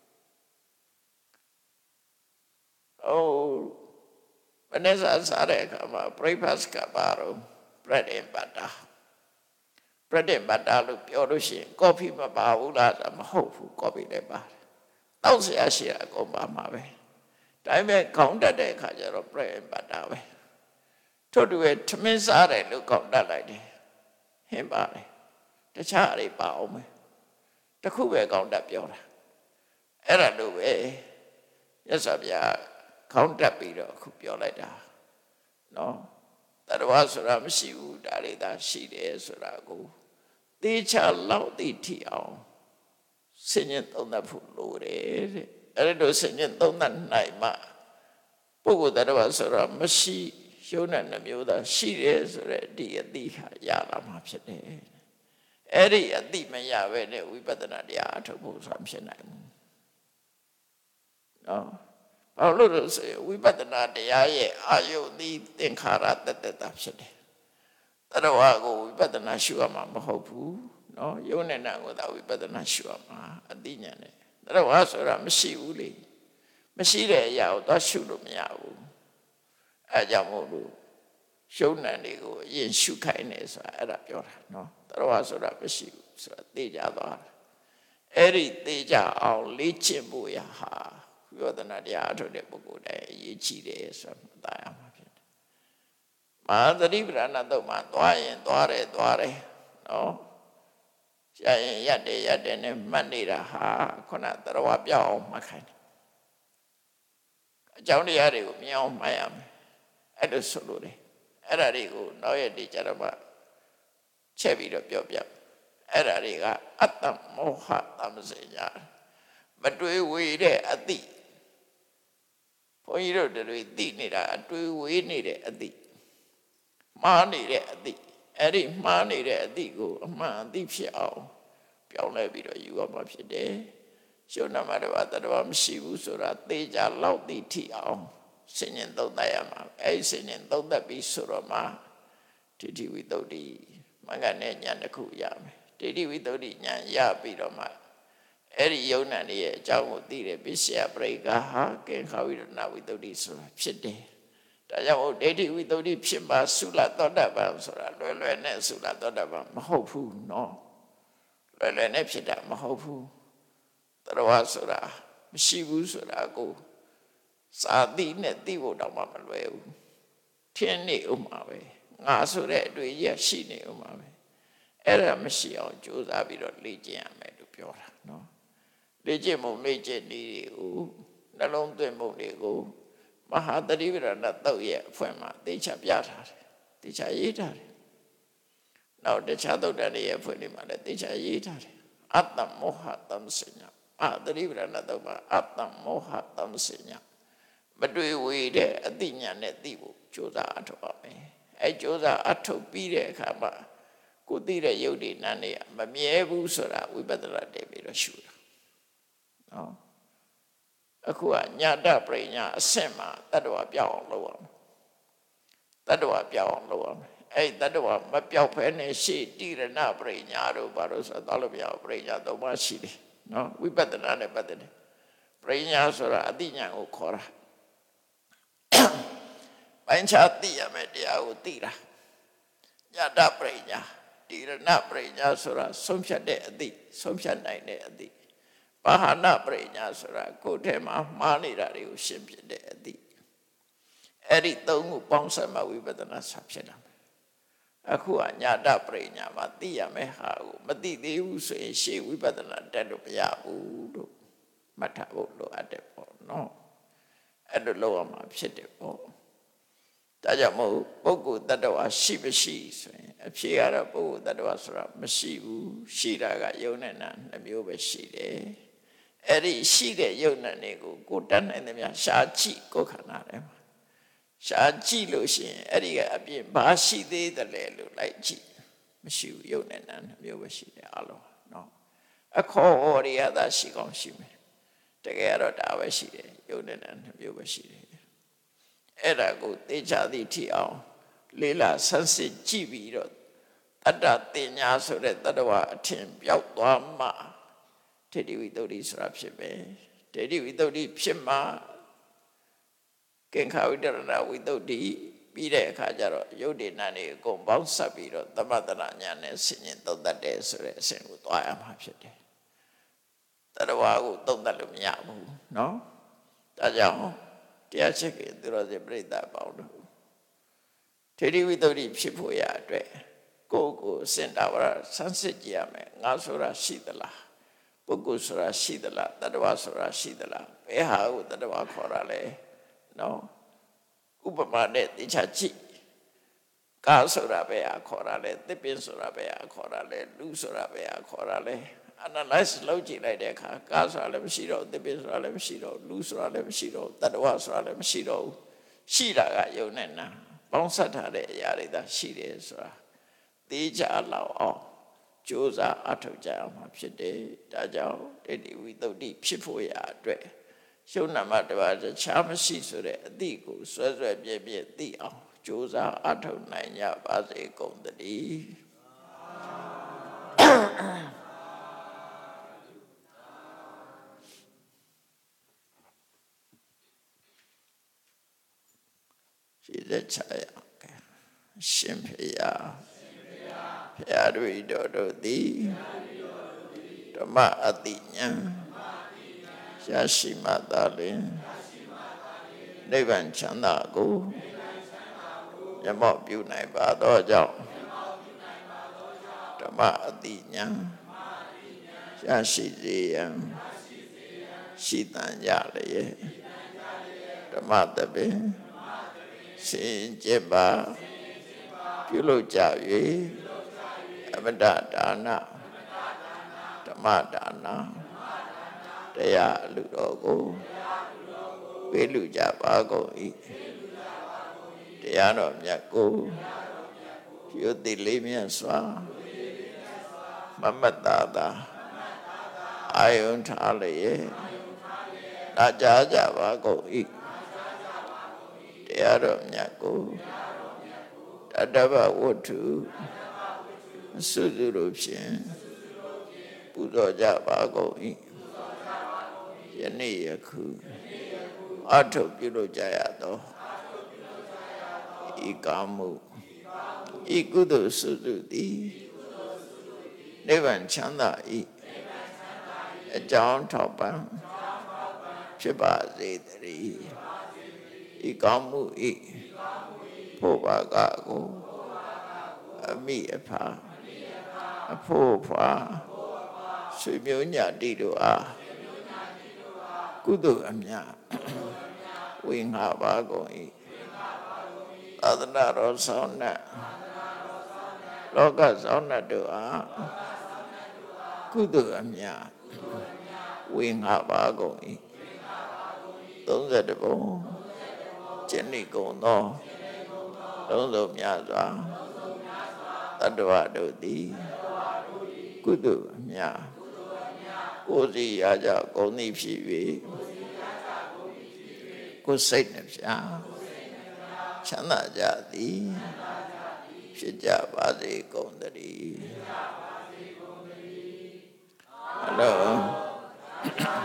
အိုးဘယ်နဲ့စားစားတဲ့အခါမှာ breakfast ကပါတော့ bread and butter bread and butter လို့ပြောလို့ရှိရင် coffee မပါဘူးလားဆိုမဟုတ်ဘူး coffee လည်းပါတယ်တောက်เสียရှိတာအကုန်ပါမှာပဲဒါပေမဲ့ခေါင်းတက်တဲ့အခါကျတော့ bread and butter ပဲထို့တူပဲထမင်းစားတယ်လို့ခေါင်းတက်လိုက်တယ်ဟင်းပါတယ်တခြားအရေးပါအောင်မယ်တခုပဲခေါင်းတက်ပြောတာအဲ့ဒါလို့ပဲရသော်ဗျာခေါင်းတက်ပြီးတော့အခုပြောလိုက်တာနော်တရဝဆိုတာမရှိဘူးဒါလေးသာရှိတယ်ဆိုတာကိုသေချာလောက်သိထီအောင်ဆင်ញင်သုံးသပ်ဖို့လိုတယ်တဲ့အဲ့ဒါဆင်ញင်သုံးသပ်နိုင်မှပုဂ္ဂိုလ်တရဝဆိုတာမရှိရုံနဲ့နှမျိုးသာရှိတယ်ဆိုတဲ့ဒီအသိဟာရလာမှာဖြစ်တယ်အဲ့ဒီအသိမရဘဲနဲ့ဝိပဿနာတရားအထုတ်ဖို့ဆိုတာဖြစ်နိုင်ဘူးနော်ဘာလို့လဲဆိုရင်ဝိပဿနာတရားရဲ့အာယုန်ဒီသင်္ခါရတတ္တတာဖြစ်တယ်တရဝကိုဝိပဿနာရှုရမှာမဟုတ်ဘူးနော်ယုံနဲ့နာကိုသာဝိပဿနာရှုရမှာအသိဉာဏ်နဲ့တရဝဆိုတာမရှိဘူးလေမရှိတဲ့အရာကိုသွားရှုလို့မရဘူးအဲကြောင့်မို့လို့ရှုံဏ်တွေကိုအရင်ရှုခိုင်းနေဆိုတာအဲ့ဒါပြောတာနော်တရဝဆိုတာမရှိဘူးဆိုတာသိကြသွားတယ်အဲ့ဒီသိကြအောင်လေ့ကျင့်ဖို့ရဟာဝိပဿနာတရားအထုတ်တဲ့ပုဂ္ဂိုလ်တိုင်းအရေးကြီးတယ်ဆိုတာသိရမှာဖြစ်တယ်။မဟာသတိပဋ္ဌာန်တုတ်မှာသွားရင်သွားတယ်သွားတယ်နော်။ရရင်ရတယ်ရတယ်နဲ့မှတ်နေတာဟာခုနတရဝပြောင်းအောင်မှတ်ခိုင်းတယ်။အကြောင်းတရားတွေကိုမြင်အောင်မှတ်ရမယ်။အဲ့လိုဆိုလို့လေအဲ့ဒါတွေကိုနောက်ရက်ဒီကြတော့မှချက်ပြီးတော့ပြောပြ။အဲ့ဒါတွေကအတ္တမောဟတမစညာမတွေးဝေတဲ့အတိဘုန်းကြီးတို့တွေသိနေတာအတွေးဝေးနေတဲ့အတိမှားနေတဲ့အတိအဲ့ဒီမှားနေတဲ့အတိကိုအမှန်အတိဖြစ်အောင်ပြောင်းလဲပြီးတော့ယူရမှာဖြစ်တယ်ရှုံနာမတော်တတော်မရှိဘူးဆိုတာသေချာလောက်သိထီအောင်ဆင်ញင်သုံးသပ်ရမှာအဲ့ဒီဆင်ញင်သုံးသပ်ပြီးဆိုတော့မှဒိဋ္ဌိဝိတ္တုမင်္ဂနဲ့ဉာဏ်တစ်ခုရမယ်ဒိဋ္ဌိဝိတ္တုဉာဏ်ရပြီးတော့မှအဲ့ဒီယုံနာရဲ့အကြောင်းကိုသိတယ်ပစ္စယပရိက္ခဟာကေခဝိရဏဝိတ္တုဆိုတာဖြစ်တယ်ဒါကြောင့်ဒိဋ္ဌိဝိတ္တုဖြစ်မှာသုလသောတပန်ဆိုတာလွယ်လွယ်နဲ့သုလသောတပန်မဟုတ်ဘူးနော်လွယ်လွယ်နဲ့ဖြစ်တာမဟုတ်ဘူးတရဝဆိုတာမရှိဘူးဆိုတာကိုစာသိနဲ့သိဖို့တော့မှမလွယ်ဘူးထင်နေဥမှာပဲငါဆိုတဲ့အတွေ့အကြုံရှိနေဥမှာပဲအဲ့ဒါမရှိအောင်ကြိုးစားပြီးတော့လေ့ကျင့်ရမယ်လို့ပြောတာနော်လေ့ကျင့်မှုလေ့ကျင့်နည်းတွေကိုနှလုံးသွင်းမှုတွေကိုမဟာသတိပဋ္ဌာန်တုတ်ရဲ့အဖွဲ့မှာသေချာပြထားတယ်သေချာရေးထားတယ်နောက်တခြားသုတ်တန်ရဲ့အဖွဲ့တွေမှာလည်းသေချာရေးထားတယ်အတ္တမောဟတမ္စညာမဟာသတိပဋ္ဌာန်တုတ်မှာအတ္တမောဟတမ္စညာမတွေ့ဝေတဲ့အသိဉာဏ်နဲ့သိဖို့ကြိုးစားအထောက်ပါမယ်အဲကြိုးစားအထောက်ပြီးတဲ့အခါမှာကိုသိတဲ့ယုတ်ဒီနန်းနေမမြဲဘူးဆိုတာဝိပဿနာတည်ပြီးတော့ရှုတာနော်အခုကညာတပရိညာအဆင့်မှာတတ္တဝပြောင်းအောင်လုပ်အောင်တတ္တဝါပြောင်းအောင်လုပ်ရမယ်အဲ့တတ္တဝါမပြောင်းဖဲနဲ့ရှေ့တိရဏပရိညာတို့ဘာလို့ဆိုတော့လို့မရဘူးပရိညာသုံးပါးရှိတယ်နော်ဝိပဿနာနဲ့ပတ်သက်တယ်ပရိညာဆိုတာအသိဉာဏ်ကိုခေါ်တာပိုင်းခြားသိရမယ်တရားကိုသိတာညတပရိညာတိရဏပရိညာဆိုတာဆုံးဖြတ်တဲ့အသိဆုံးဖြတ်နိုင်တဲ့အသိပါဟနပရိညာဆိုတာကိုယ်ထဲမှာမှားနေတာတွေကိုရှင်းပြတဲ့အသိအဲ့ဒီသုံးခုပေါင်းစပ်မှဝိပဿနာစဖြစ်တာအခုကညာတပရိညာမှာသိရမယ်ဟာကိုမသိသေးဘူးဆိုရင်ရှေ့ဝိပဿနာတက်လို့မရဘူးလို့မှတ်ထားဖို့လိုအပ်တယ်ပေါ့နော်အဲ့လိုလုပ်ရမှာဖြစ်တယ်ပေါ့ဒါကြောင့်မို့ပုဂ္ဂိုလ်တ attva ရှိမရှိဆိုရင်အဖြေကတော့ပုဂ္ဂိုလ်တ attva ဆိုတာမရှိဘူးရှိတာကယုံနဲ့နာနှမျိုးပဲရှိတယ်အဲ့ဒီရှိတဲ့ယုံနဲ့နေကိုကိုတတ်နိုင်တယ်များရှားကြည့်ကိုခန္ဓာထဲမှာရှားကြည့်လို့ရှိရင်အဲ့ဒီကအပြင်ဘာရှိသေးတယ်လဲလို့လိုက်ကြည့်မရှိဘူးယုံနဲ့နာနှမျိုးပဲရှိတယ်အလုံးနော်အခေါ်ဩရိယသာရှိကောင်းရှိမယ်တကယ်တော့ဒါပဲရှိတယ်ယုံနဲ့နာနှမျိုးပဲရှိတယ်အဲ့ဒါကိုသိချသည်ထီအောင်လေးလာဆန်းစစ်ကြည့်ပြီးတော့တတ္တတင်ညာဆိုတဲ့တတ္တဝအထင်ပြောက်သွားမှထေတိဝိတ္တုဆိုတာဖြစ်ပဲထေတိဝိတ္တုဖြစ်မှကင်္ခဝိတရဏဝိတ္တုပြီးတဲ့အခါကျတော့ယုတ်တိနာနေအကုန်ပေါင်းစပ်ပြီးတော့သမတနာညာနဲ့ဆင်ញင်သုံးတတ်တယ်ဆိုတဲ့အဆင့်ကိုသွားရမှာဖြစ်တယ်တတ္တဝကိုသုံးတတ်လို့မရဘူးနော်ဒါကြောင့်တရားချက်ကသူတော်စင်ပြိဿပေါင်းတို့ထေတိဝိတ္တုဖြစ်ဖို့ရအတွက်ကိုယ်ကိုစင်တာဝရဆန်းစစ်ကြည့်ရမယ်ငါဆိုတာရှိသလားပုဂ္ဂိုလ်ဆိုတာရှိသလားတတ္တဝဆိုတာရှိသလားဘယ်ဟာကိုတတ္တဝခေါ်တာလဲနော်ဥပမာနဲ့သိချကြည့်ကာဆိုတာဘယ်ဟာခေါ်တာလဲသစ်ပင်ဆိုတာဘယ်ဟာခေါ်တာလဲလူဆိုတာဘယ်ဟာခေါ်တာလဲanalyze လုပ်ကြည့်လိုက်တဲ့အခါကာဆိုတာလည်းမရှိတော့သစ်ပင်ဆိုတာလည်းမရှိတော့လူဆိုတာလည်းမရှိတော့တတ္တဝဆိုတာလည်းမရှိတော့ဘူးရှိတာကယုံနဲ့နာပေါင်းစပ်ထားတဲ့အရာတွေသာရှိတယ်ဆိုတာသိကြလောက်အောင်ကြိုးစားအထောက်ကြအောင်မှာဖြစ်တယ်ဒါကြောင့်တေတိဝိတ္တုဖြစ်ဖို့ရာအတွက်ရှုံနာမတပါးတခြားမရှိဆိုတဲ့အသည့်ကိုဆွဲဆွဲပြည့်ပြည့်သိအောင်ကြိုးစားအထောက်နိုင်ကြပါစေကုန်သတည်းရှိတဲ့ခြားရရှင်ဖေယဖရာတို့တော်တို့သည်ဓမ္မအတိညာရရှိမှသာလျှင်နိဗ္ဗာန်ချမ်းသာကိုမျက်မှောက်ပြုနိုင်ပါသောကြောင့်ဓမ္မအတိညာရရှိစေရန်ရှိတန်ကြလျက်ဓမ္မတပင်စင်ကြယ်ပါပြုလုပ်ကြ၍အမတဒါနဓမ္မဒါနတရားအလူတော်ကိုပေးလူကြပါကုန်၏တရားတော်မြတ်ကိုယုတိလေးမြတ်စွာမမတတာသာအာယုန်ထားလျက်နာကြားကြပါကုန်၏တရားတော်မြတ်ကိုတတ္တဗဝတ္ထုစုစုတို့ဖြင့်ပူဇော်ကြပါကုန်၏ယနေ့ယခုအထုပ်ပြုလုပ်ကြရသောဤကာမှုဤကုသိုလ်စုစုသည်နိဗ္ဗာန်ချမ်းသာ၏အကြောင်းထောက်ပံ့ဖြစ်ပါစေတည်းဤကာမှုဤဖို့ပါကကိုအမိအဖာအဖို့ဖွာဆွေမျိုးညာတိတို့အားကုသိုလ်အမြတ်ဝေငှပါကုန်၏သာသနာတော်ဆောင်နှင့်လောကဆောင်နှင့်တို့အားကုသိုလ်အမြတ်ဝေငှပါကုန်၏သုံးဆယ်ပုံကျင့်နေကုန်သောလုံးစုံများစွာတတ္တဝတို့သည်ကုသိုလ်အမြတ်ကိုယ်စီရကြကုန်သည်ဖြစ်၍ကိုယ်စိတ်နှပြချချမ်းသာကြသည်ဖြစ်ကြပါစေကုန်သတည်း Hello